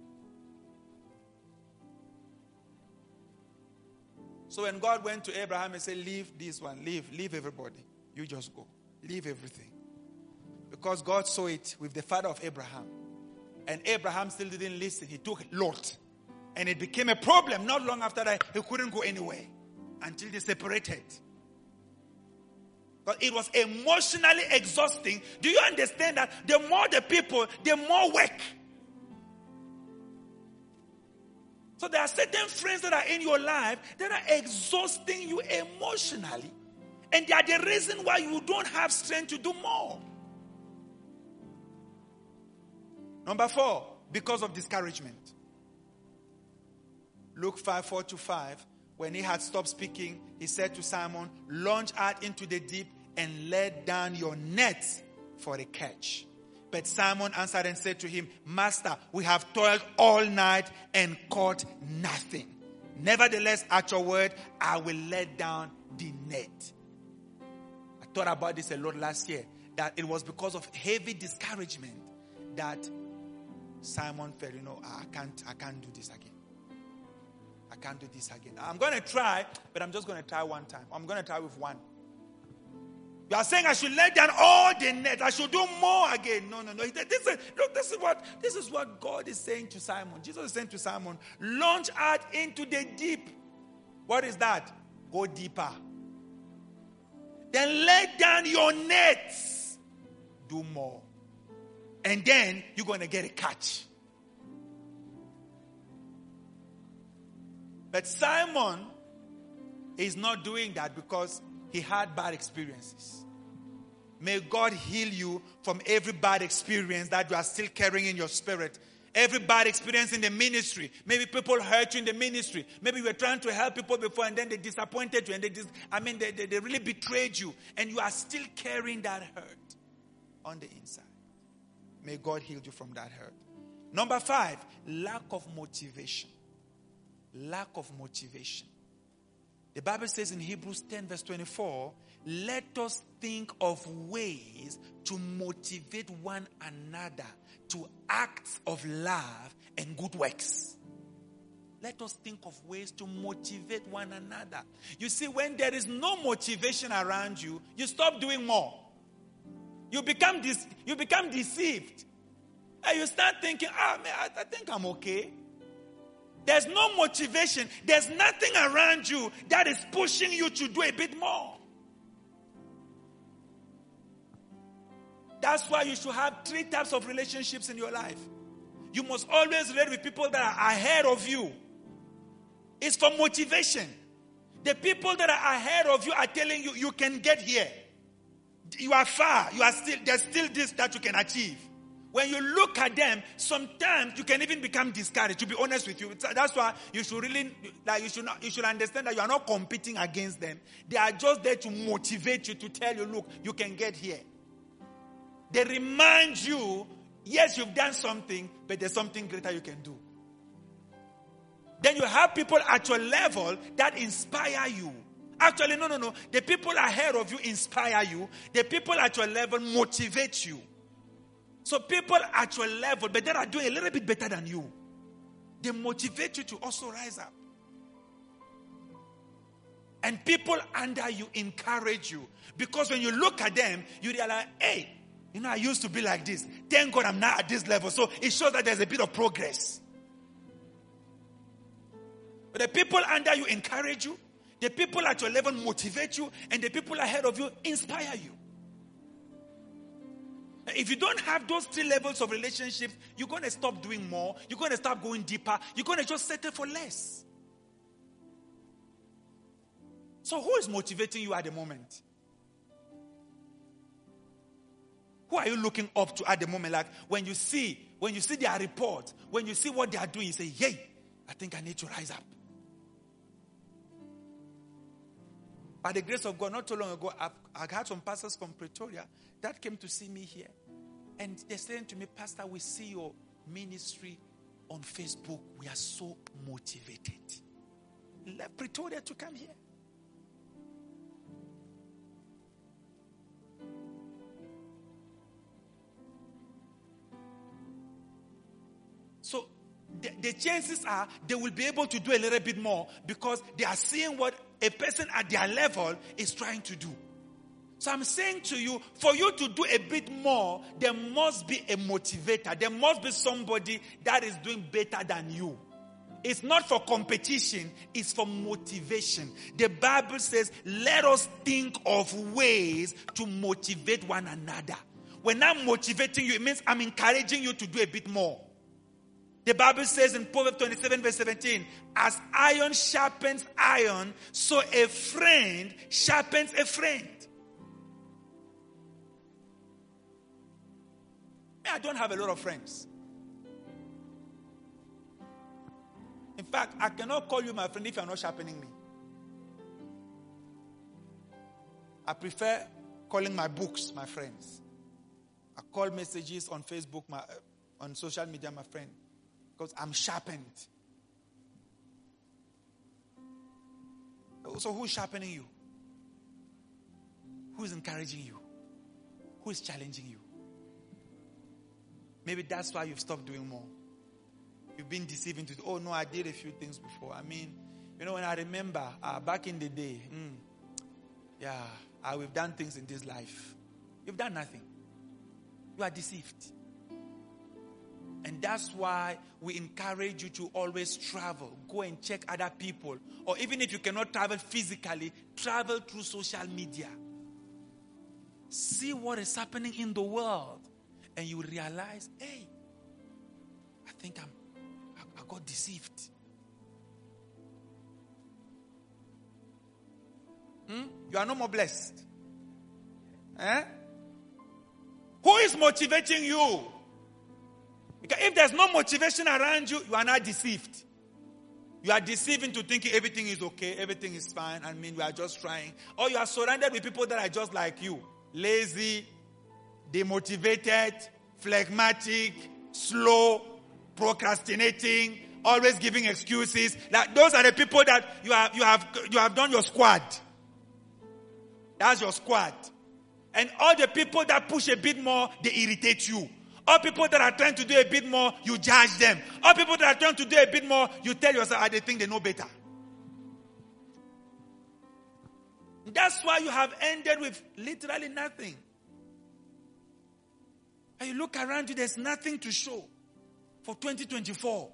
Speaker 2: So when God went to Abraham and said, leave this one, leave everybody. You just go. Leave everything. Because God saw it with the father of Abraham. And Abraham still didn't listen. He took Lot. And it became a problem. Not long after that, he couldn't go anywhere until they separated. But it was emotionally exhausting. Do you understand that the more the people, the more work? So there are certain friends that are in your life that are exhausting you emotionally. And they are the reason why you don't have strength to do more. Number 4, because of discouragement. Luke 5:4-5, when he had stopped speaking, he said to Simon, launch out into the deep and let down your nets for a catch. But Simon answered and said to him, Master, we have toiled all night and caught nothing. Nevertheless, at your word, I will let down the net. I thought about this a lot last year, that it was because of heavy discouragement that Simon felt, I can't do this again. I can't do this again. I'm going to try, but I'm just going to try one time. I'm going to try with one. You are saying I should let down all the net. I should do more again. No. This is what God is saying to Simon. Jesus is saying to Simon, launch out into the deep. What is that? Go deeper. Then let down your nets. Do more. And then you're going to get a catch. But Simon is not doing that because he had bad experiences. May God heal you from every bad experience that you are still carrying in your spirit. Every bad experience in the ministry. Maybe people hurt you in the ministry. Maybe you were trying to help people before and then they disappointed you. And they really betrayed you. And you are still carrying that hurt on the inside. May God heal you from that hurt. Number 5, lack of motivation. Lack of motivation. The Bible says in Hebrews 10:24, let us think of ways to motivate one another to acts of love and good works. Let us think of ways to motivate one another. You see, when there is no motivation around you, you stop doing more. You become deceived. And you start thinking, man, I think I'm okay. There's no motivation. There's nothing around you that is pushing you to do a bit more. That's why you should have 3 types of relationships in your life. You must always relate with people that are ahead of you. It's for motivation. The people that are ahead of you are telling you, you can get here. You are far. There's still this that you can achieve. When you look at them, sometimes you can even become discouraged, to be honest with you. That's why you should really, you should understand that you are not competing against them. They are just there to motivate you, to tell you, look, you can get here. They remind you, yes, you've done something, but there's something greater you can do. Then you have people at your level that inspire you. Actually, no. The people ahead of you inspire you. The people at your level motivate you. So people at your level, but they are doing a little bit better than you. They motivate you to also rise up. And people under you encourage you. Because when you look at them, you realize, hey, I used to be like this. Thank God I'm now at this level. So it shows that there's a bit of progress. But the people under you encourage you. The people at your level motivate you. And the people ahead of you inspire you. If you don't have those 3 levels of relationships, you're going to stop doing more. You're going to start going deeper. You're going to just settle for less. So who is motivating you at the moment? Who are you looking up to at the moment? Like when you see their report, when you see what they are doing, you say, hey, I think I need to rise up. By the grace of God, not too long ago, I had some pastors from Pretoria that came to see me here. And they're saying to me, Pastor, we see your ministry on Facebook, we are so motivated. Left Pretoria to come here. So the chances are they will be able to do a little bit more because they are seeing what a person at their level is trying to do. So I'm saying to you, for you to do a bit more, there must be a motivator. There must be somebody that is doing better than you. It's not for competition, it's for motivation. The Bible says, let us think of ways to motivate one another. When I'm motivating you, it means I'm encouraging you to do a bit more. The Bible says in Proverbs 27 verse 17, as iron sharpens iron, so a friend sharpens a friend. I don't have a lot of friends. In fact, I cannot call you my friend if you are not sharpening me. I prefer calling my books my friends. I call messages on Facebook, on social media my friend, because I'm sharpened. So who is sharpening you? Who is encouraging you? Who is challenging you? Maybe that's why you've stopped doing more. You've been deceiving to, oh no, I did a few things before. I mean, when I remember back in the day, we've done things in this life. You've done nothing. You are deceived. And that's why we encourage you to always travel. Go and check other people. Or even if you cannot travel physically, travel through social media. See what is happening in the world. And you realize, hey, I think I got deceived. You are no more blessed. Who is motivating you? Because if there's no motivation around you, you are not deceived. You are deceived into thinking everything is okay, everything is fine. I mean, we are just trying. Or you are surrounded with people that are just like you. Lazy, demotivated, phlegmatic, slow, procrastinating, always giving excuses. Like those are the people that you have done your squad. That's your squad. And all the people that push a bit more, they irritate you. All people that are trying to do a bit more, you judge them. All people that are trying to do a bit more, you tell yourself, they think they know better. That's why you have ended with literally nothing. And you look around you, there's nothing to show for 2024.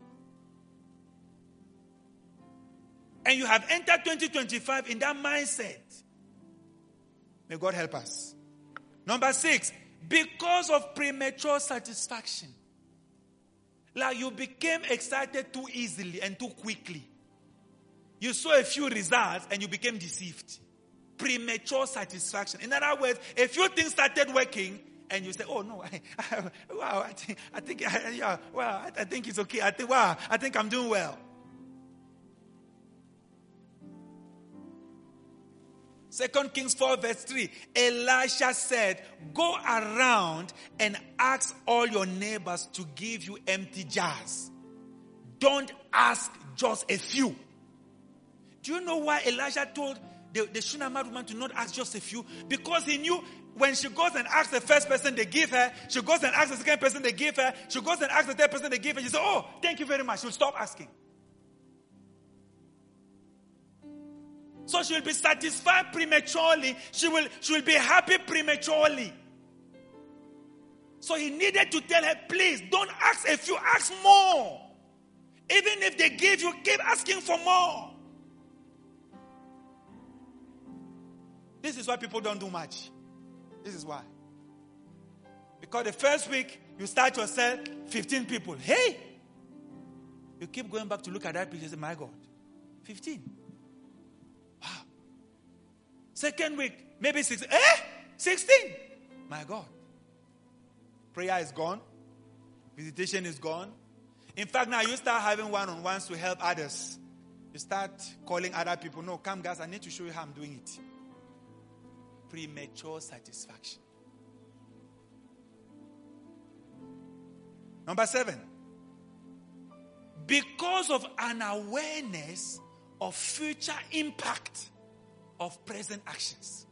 Speaker 2: And you have entered 2025 in that mindset. May God help us. Number 6, because of premature satisfaction. Like you became excited too easily and too quickly. You saw a few results and you became deceived. Premature satisfaction. In other words, a few things started working and you say, oh no, I think it's okay. I think I'm doing well. 2 Kings 4 verse 3, Elisha said, go around and ask all your neighbors to give you empty jars. Don't ask just a few. Do you know why Elisha told the Shunammite woman to not ask just a few? Because he knew when she goes and asks the first person they give her, she goes and asks the second person they give her, she goes and asks the third person they give her, she says, oh, thank you very much. She'll stop asking. So she will be satisfied prematurely. She will be happy prematurely. So he needed to tell her, please, don't ask a few, ask more. Even if they give you, keep asking for more. This is why people don't do much. This is why. Because the first week, you start yourself, 15 people. Hey! You keep going back to look at that picture and say, my God, 15. Wow. Second week, maybe 16. 16! My God. Prayer is gone. Visitation is gone. In fact, now you start having one-on-ones to help others. You start calling other people. No, come guys, I need to show you how I'm doing it. Premature satisfaction. Number 7. because of an awareness of future impact of present actions.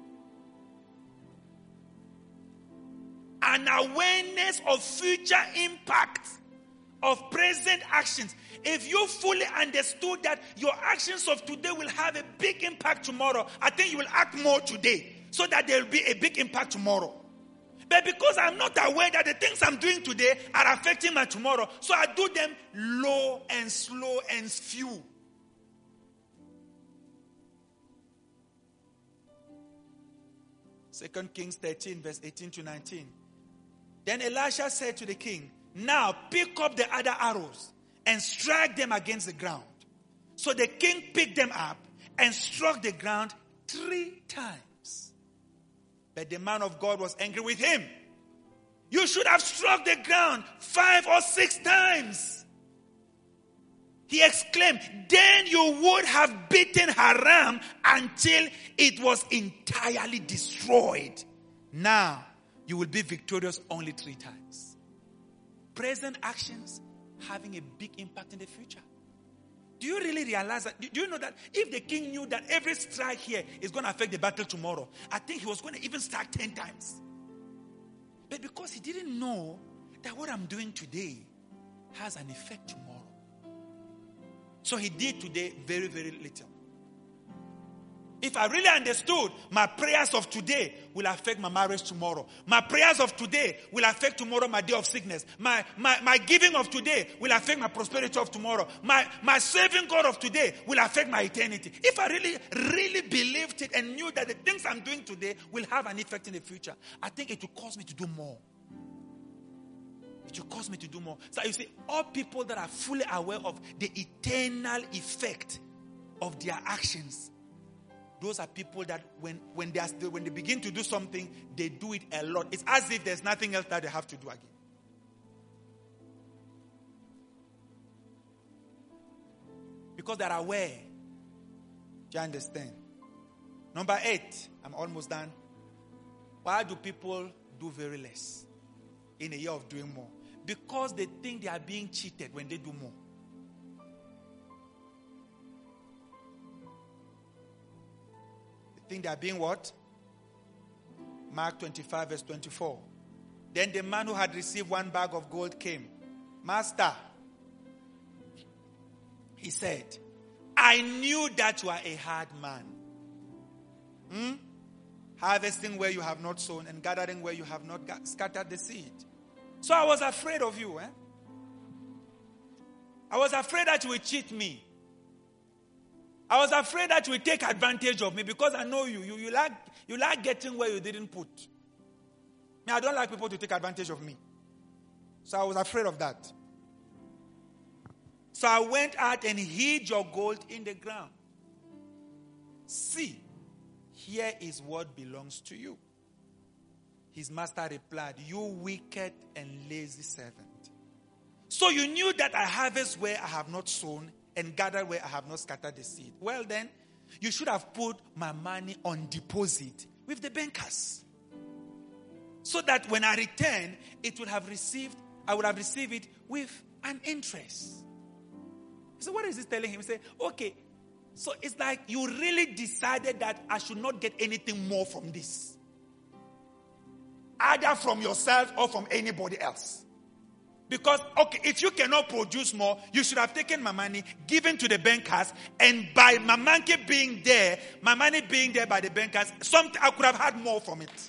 Speaker 2: An awareness of future impact of present actions. If you fully understood that your actions of today will have a big impact tomorrow, I think you will act more today so that there will be a big impact tomorrow. But because I'm not aware that the things I'm doing today are affecting my tomorrow, so I do them low and slow and few. Second Kings 13 verse 18 to 19. Then Elisha said to the king, now pick up the other arrows and strike them against the ground. So the king picked them up and struck the ground 3 times. But the man of God was angry with him. You should have struck the ground 5 or 6 times. He exclaimed, then you would have beaten Haram until it was entirely destroyed. Now you will be victorious only 3 times. Present actions having a big impact in the future. Do you really realize that? Do you know that if the king knew that every strike here is going to affect the battle tomorrow, I think he was going to even strike 10 times. But because he didn't know that what I'm doing today has an effect tomorrow. So he did today very, very little. If I really understood, my prayers of today will affect my marriage tomorrow. My prayers of today will affect tomorrow my day of sickness. My giving of today will affect my prosperity of tomorrow. My serving God of today will affect my eternity. If I really, really believed it and knew that the things I'm doing today will have an effect in the future, I think it will cause me to do more. It will cause me to do more. So you see, all people that are fully aware of the eternal effect of their actions, those are people that when they begin to do something, they do it a lot. It's as if there's nothing else that they have to do again. Because they're aware. Do you understand? Number 8, I'm almost done. Why do people do very less in a year of doing more? Because they think they are being cheated when they do more. Think they are being what? Mark 25 verse 24. Then the man who had received 1 bag of gold came. Master, he said, I knew that you are a hard man. Harvesting where you have not sown and gathering where you have not scattered the seed. So I was afraid of you. I was afraid that you would cheat me. I was afraid that you would take advantage of me because I know you. You like getting where you didn't put. I don't like people to take advantage of me. So I was afraid of that. So I went out and hid your gold in the ground. See, here is what belongs to you. His master replied, you wicked and lazy servant. So you knew that I harvest where I have not sown and gather where I have not scattered the seed. Well then, you should have put my money on deposit with the bankers. So that when I return, I would have received it with an interest. So what is this telling him? He said, okay, so it's like you really decided that I should not get anything more from this. Either from yourself or from anybody else. Because, okay, if you cannot produce more, you should have taken my money, given to the bankers, and by my money being there by the bankers, I could have had more from it.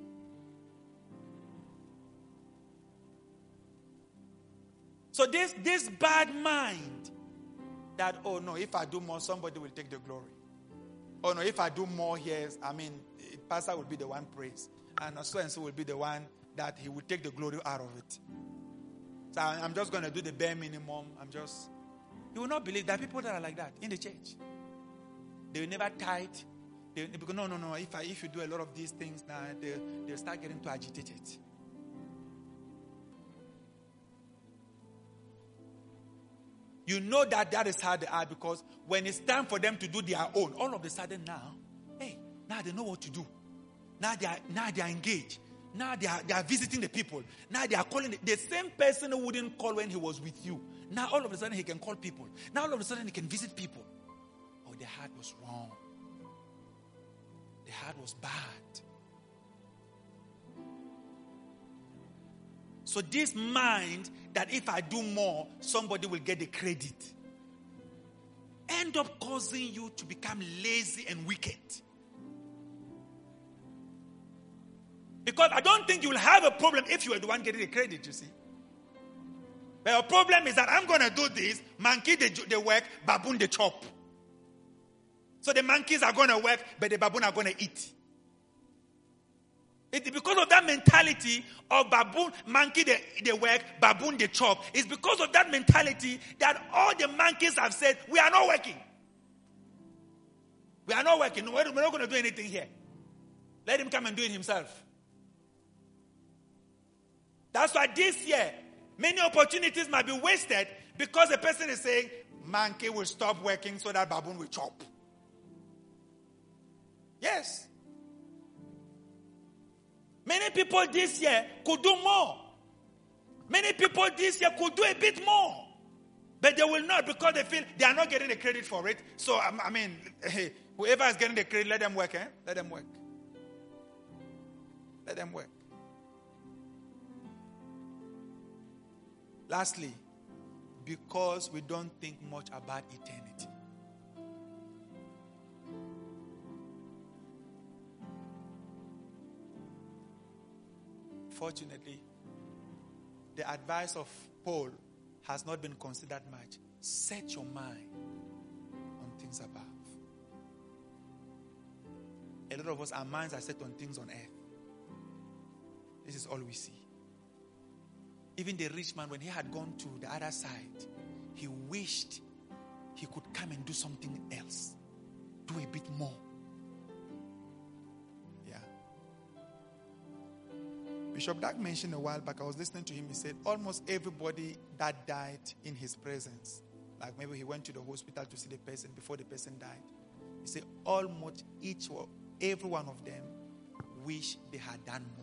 Speaker 2: So this bad mind that, oh no, if I do more, somebody will take the glory. Oh no, if I do more here, pastor will be the one praised. And so will be the one that he will take the glory out of it. So I'm just going to do the bare minimum. You will not believe there are people that are like that in the church. They will never tithe. Because no. If you do a lot of these things now, they'll start getting too agitated. You know that is how they are because when it's time for them to do their own, all of a sudden now they know what to do. Now they are engaged. Now they are visiting the people. Now they are calling the same person who wouldn't call when he was with you. Now all of a sudden he can call people. Now all of a sudden he can visit people. Oh, the heart was wrong. The heart was bad. So this mind that if I do more, somebody will get the credit, end up causing you to become lazy and wicked. Because I don't think you will have a problem if you are the one getting the credit, you see. But your problem is that I'm going to do this, monkey they work, baboon they chop. So the monkeys are going to work, but the baboon are going to eat. It's because of that mentality of baboon, monkey they work, baboon they chop. It's because of that mentality that all the monkeys have said, we are not working. We are not working. We're not going to do anything here. Let him come and do it himself. That's why this year, many opportunities might be wasted because the person is saying, monkey will stop working so that baboon will chop. Yes. Many people this year could do more. Many people this year could do a bit more. But they will not because they feel they are not getting the credit for it. So, hey, whoever is getting the credit, let them work. Let them work. Let them work. Lastly, because we don't think much about eternity. Fortunately, the advice of Paul has not been considered much. Set your mind on things above. A lot of us, our minds are set on things on earth. This is all we see. Even the rich man, when he had gone to the other side, he wished he could come and do something else. Do a bit more. Yeah. Bishop Dag mentioned a while back, I was listening to him, he said almost everybody that died in his presence, like maybe he went to the hospital to see the person before the person died. He said almost every one of them wish they had done more.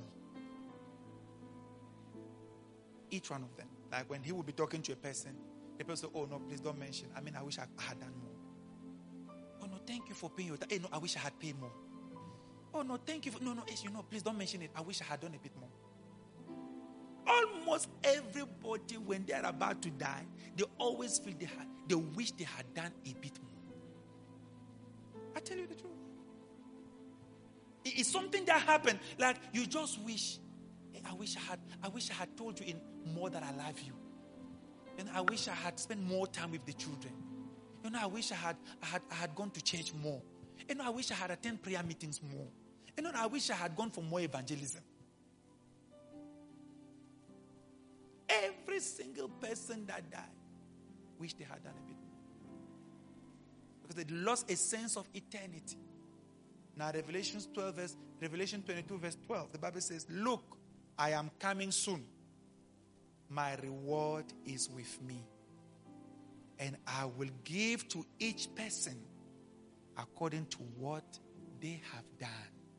Speaker 2: Each one of them. Like when he would be talking to a person, the person said, oh no, please don't mention. I wish I had done more. Oh no, thank you for paying your time. Hey, no, I wish I had paid more. Oh no, thank you for, please don't mention it. I wish I had done a bit more. Almost everybody, when they are about to die, they always feel they wish they had done a bit more. I tell you the truth. It's something that happened. Like you just wish, I wish I had told you in more that I love you. And I wish I had spent more time with the children. I wish I had gone to church more. I wish I had attended prayer meetings more. I wish I had gone for more evangelism. Every single person that died wish they had done a bit more. Because they lost a sense of eternity. Now Revelation 22 verse 12, the Bible says, look, I am coming soon. My reward is with me. And I will give to each person according to what they have done.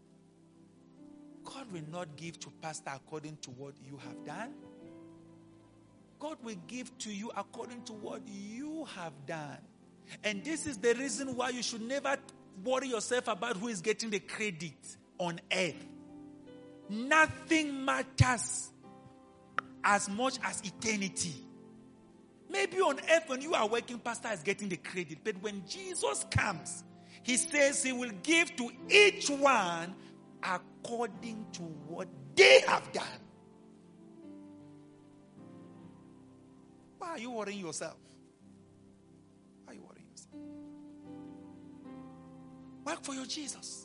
Speaker 2: God will not give to pastor according to what you have done. God will give to you according to what you have done. And this is the reason why you should never worry yourself about who is getting the credit on earth. Nothing matters as much as eternity. Maybe on earth when you are working, pastor is getting the credit. But when Jesus comes, he says he will give to each one according to what they have done. Why are you worrying yourself? Why are you worrying yourself? Work for your Jesus.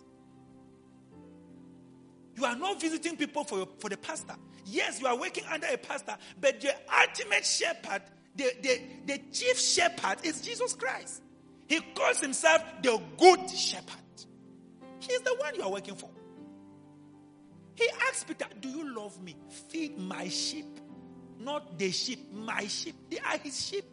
Speaker 2: You are not visiting people for the pastor. Yes, you are working under a pastor, but the ultimate shepherd, the chief shepherd is Jesus Christ. He calls himself the good shepherd. He is the one you are working for. He asked Peter, do you love me? Feed my sheep. Not the sheep, my sheep. They are his sheep.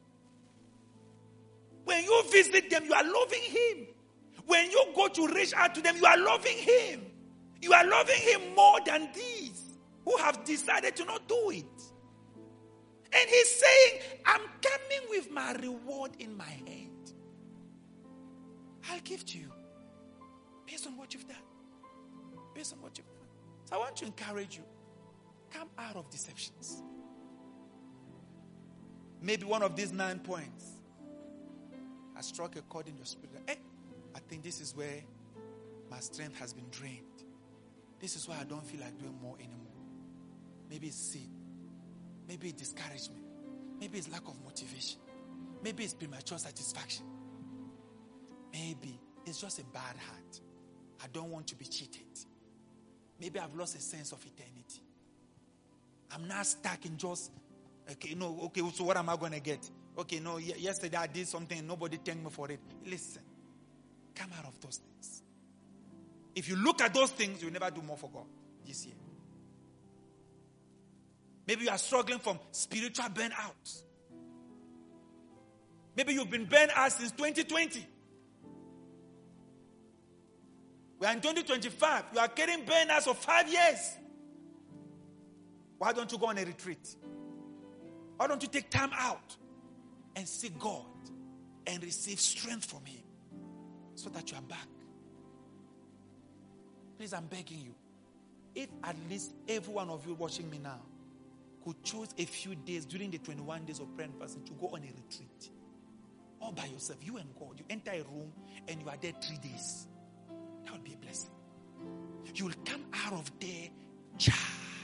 Speaker 2: When you visit them, you are loving him. When you go to reach out to them, you are loving him. You are loving him more than these who have decided to not do it. And he's saying, I'm coming with my reward in my hand. I'll give to you based on what you've done. Based on what you've done. So I want to encourage you. Come out of deceptions. Maybe one of these 9 points has struck a chord in your spirit. Hey, I think this is where my strength has been drained. This is why I don't feel like doing more anymore. Maybe it's sin. Maybe it's discouragement. Maybe it's lack of motivation. Maybe it's premature satisfaction. Maybe it's just a bad heart. I don't want to be cheated. Maybe I've lost a sense of eternity. I'm not stuck in just, so what am I going to get? Yesterday I did something and nobody thanked me for it. Listen, come out of those things. If you look at those things, you'll never do more for God this year. Maybe you are struggling from spiritual burnout. Maybe you've been burned out since 2020. We are in 2025. You are getting burned out for 5 years. Why don't you go on a retreat? Why don't you take time out and seek God and receive strength from Him so that you are back? Please, I'm begging you. If at least every one of you watching me now could choose a few days during the 21 days of prayer and fasting to go on a retreat. All by yourself, you and God. You enter a room and you are there 3 days. That would be a blessing. You will come out of there charged.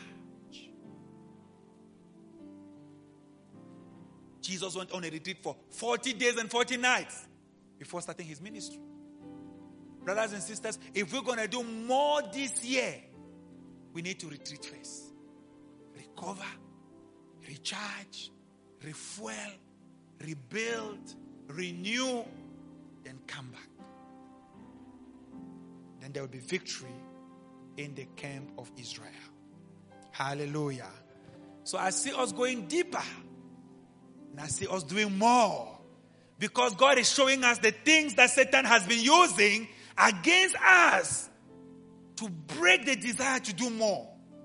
Speaker 2: Jesus went on a retreat for 40 days and 40 nights before starting His ministry. Brothers and sisters, if we're going to do more this year, we need to retreat first. Recover, recharge, refuel, rebuild, renew, then come back. Then there will be victory in the camp of Israel. Hallelujah. So I see us going deeper. And I see us doing more. Because God is showing us the things that Satan has been using against us to break the desire to do more.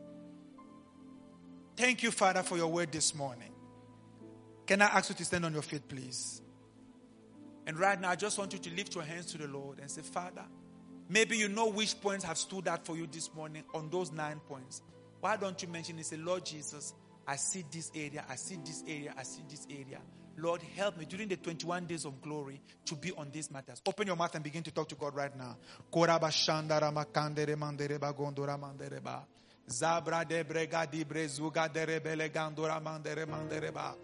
Speaker 2: Thank you, Father, for your word this morning. Can I ask you to stand on your feet, please? And right now, I just want you to lift your hands to the Lord and say, Father, maybe you know which points have stood out for you this morning on those 9 points. Why don't you mention it? Say, Lord Jesus, I see this area, I see this area, I see this area. Lord, help me during the 21 days of glory to be on these matters. Open your mouth and begin to talk to God right now. Zabra de brega di brezuga de rebele gandora mandere mandereba.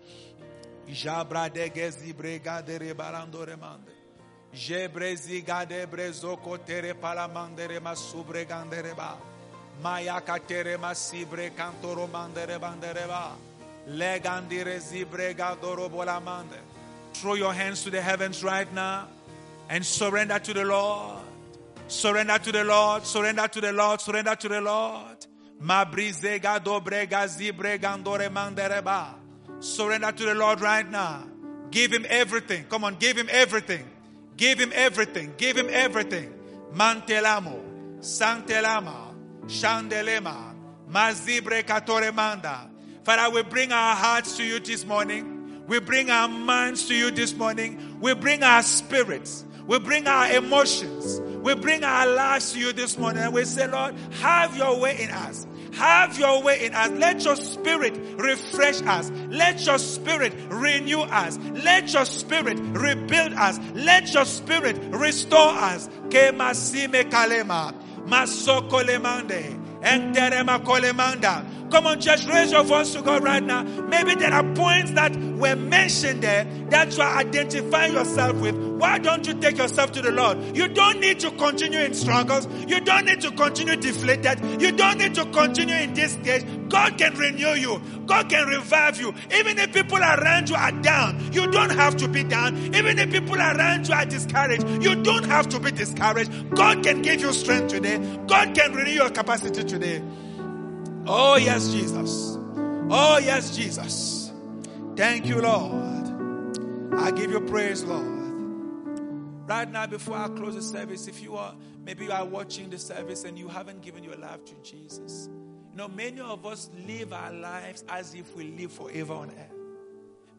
Speaker 2: Jabra de gezi brega de rebarandore mande. Jebrezi gade brezoko tere palamandere masubre gandereba. Maya katere masibre cantoro mandere bandereba. Legandire zibrega doro bolamande. Throw your hands to the heavens right now and surrender to the Lord. Surrender to the Lord. Surrender to the Lord. Surrender to the Lord. Mabrizega dobrega zibregandore mandereba. Surrender to the Lord right now. Give Him everything. Come on, give Him everything. Give Him everything. Give Him everything. Mantelamo, Santelama, Shandelema, Mazibre Katore Manda. Father, we bring our hearts to you this morning. We bring our minds to you this morning. We bring our spirits. We bring our emotions. We bring our lives to you this morning. And we say, Lord, have your way in us. Have your way in us. Let your spirit refresh us. Let your spirit renew us. Let your spirit rebuild us. Let your spirit restore us. Kema sime kalema. Masoko lemande. Enterema kolemanda. Come on, church, raise your voice to God right now. Maybe there are points that were mentioned there that you are identifying yourself with. Why don't you take yourself to the Lord? You don't need to continue in struggles. You don't need to continue deflated. You don't need to continue in this stage. God can renew you. God can revive you. Even if people around you are down, you don't have to be down. Even if people around you are discouraged, you don't have to be discouraged. God can give you strength today. God can renew your capacity today. Oh, yes, Jesus. Oh, yes, Jesus. Thank you, Lord. I give you praise, Lord. Right now, before I close the service, maybe you are watching the service and you haven't given your life to Jesus. You know, many of us live our lives as if we live forever on earth.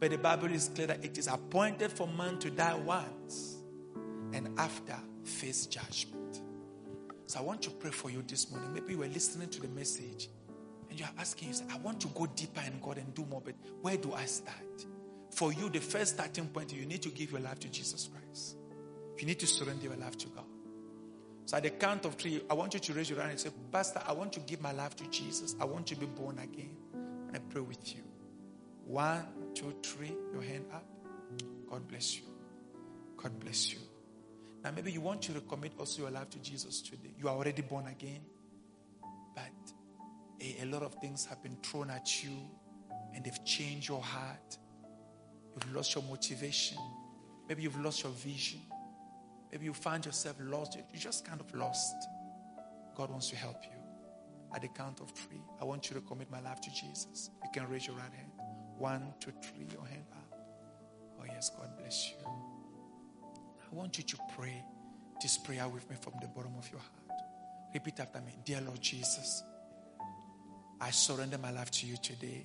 Speaker 2: But the Bible is clear that it is appointed for man to die once and after face judgment. So I want to pray for you this morning. Maybe you were listening to the message and you are asking yourself, I want to go deeper in God and do more, but where do I start? For you, the first starting point, you need to give your life to Jesus Christ. You need to surrender your life to God. So at the count of 3, I want you to raise your hand and say, Pastor, I want to give my life to Jesus. I want to be born again. And I pray with you. 1, 2, 3, your hand up. God bless you. God bless you. Now maybe you want to recommit also your life to Jesus today. You are already born again, but a lot of things have been thrown at you and they've changed your heart. You've lost your motivation. Maybe you've lost your vision. Maybe you find yourself lost. You're just kind of lost. God wants to help you. At the count of 3, I want you to commit my life to Jesus. You can raise your right hand. 1, 2, 3, your hand up. Oh yes, God bless you. I want you to pray this prayer with me from the bottom of your heart. Repeat after me. Dear Lord Jesus, I surrender my life to you today.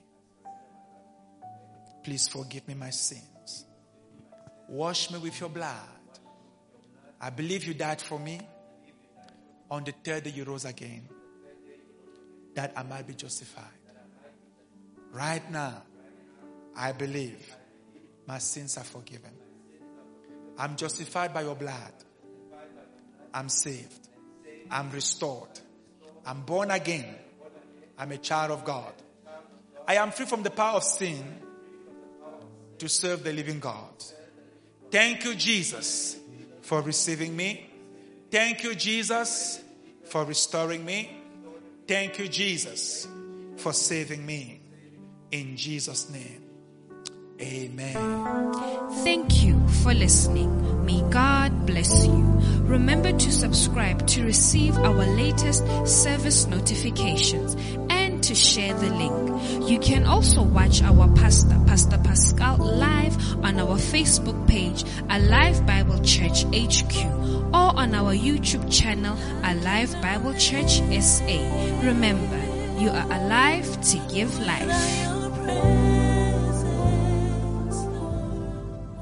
Speaker 2: Please forgive me my sins. Wash me with your blood. I believe you died for me. On the 3rd day you rose again, that I might be justified. Right now, I believe my sins are forgiven. I'm justified by your blood. I'm saved. I'm restored. I'm born again. I'm a child of God. I am free from the power of sin to serve the living God. Thank you, Jesus, for receiving me. Thank you, Jesus, for restoring me. Thank you, Jesus, for saving me. In Jesus' name, amen.
Speaker 1: Thank you for listening. May God bless you. Remember to subscribe to receive our latest service notifications and to share the link. You can also watch our pastor, Pastor Pascal, live on our Facebook page, Alive Bible Church HQ, or on our YouTube channel, Alive Bible Church SA. Remember, you are alive to give life.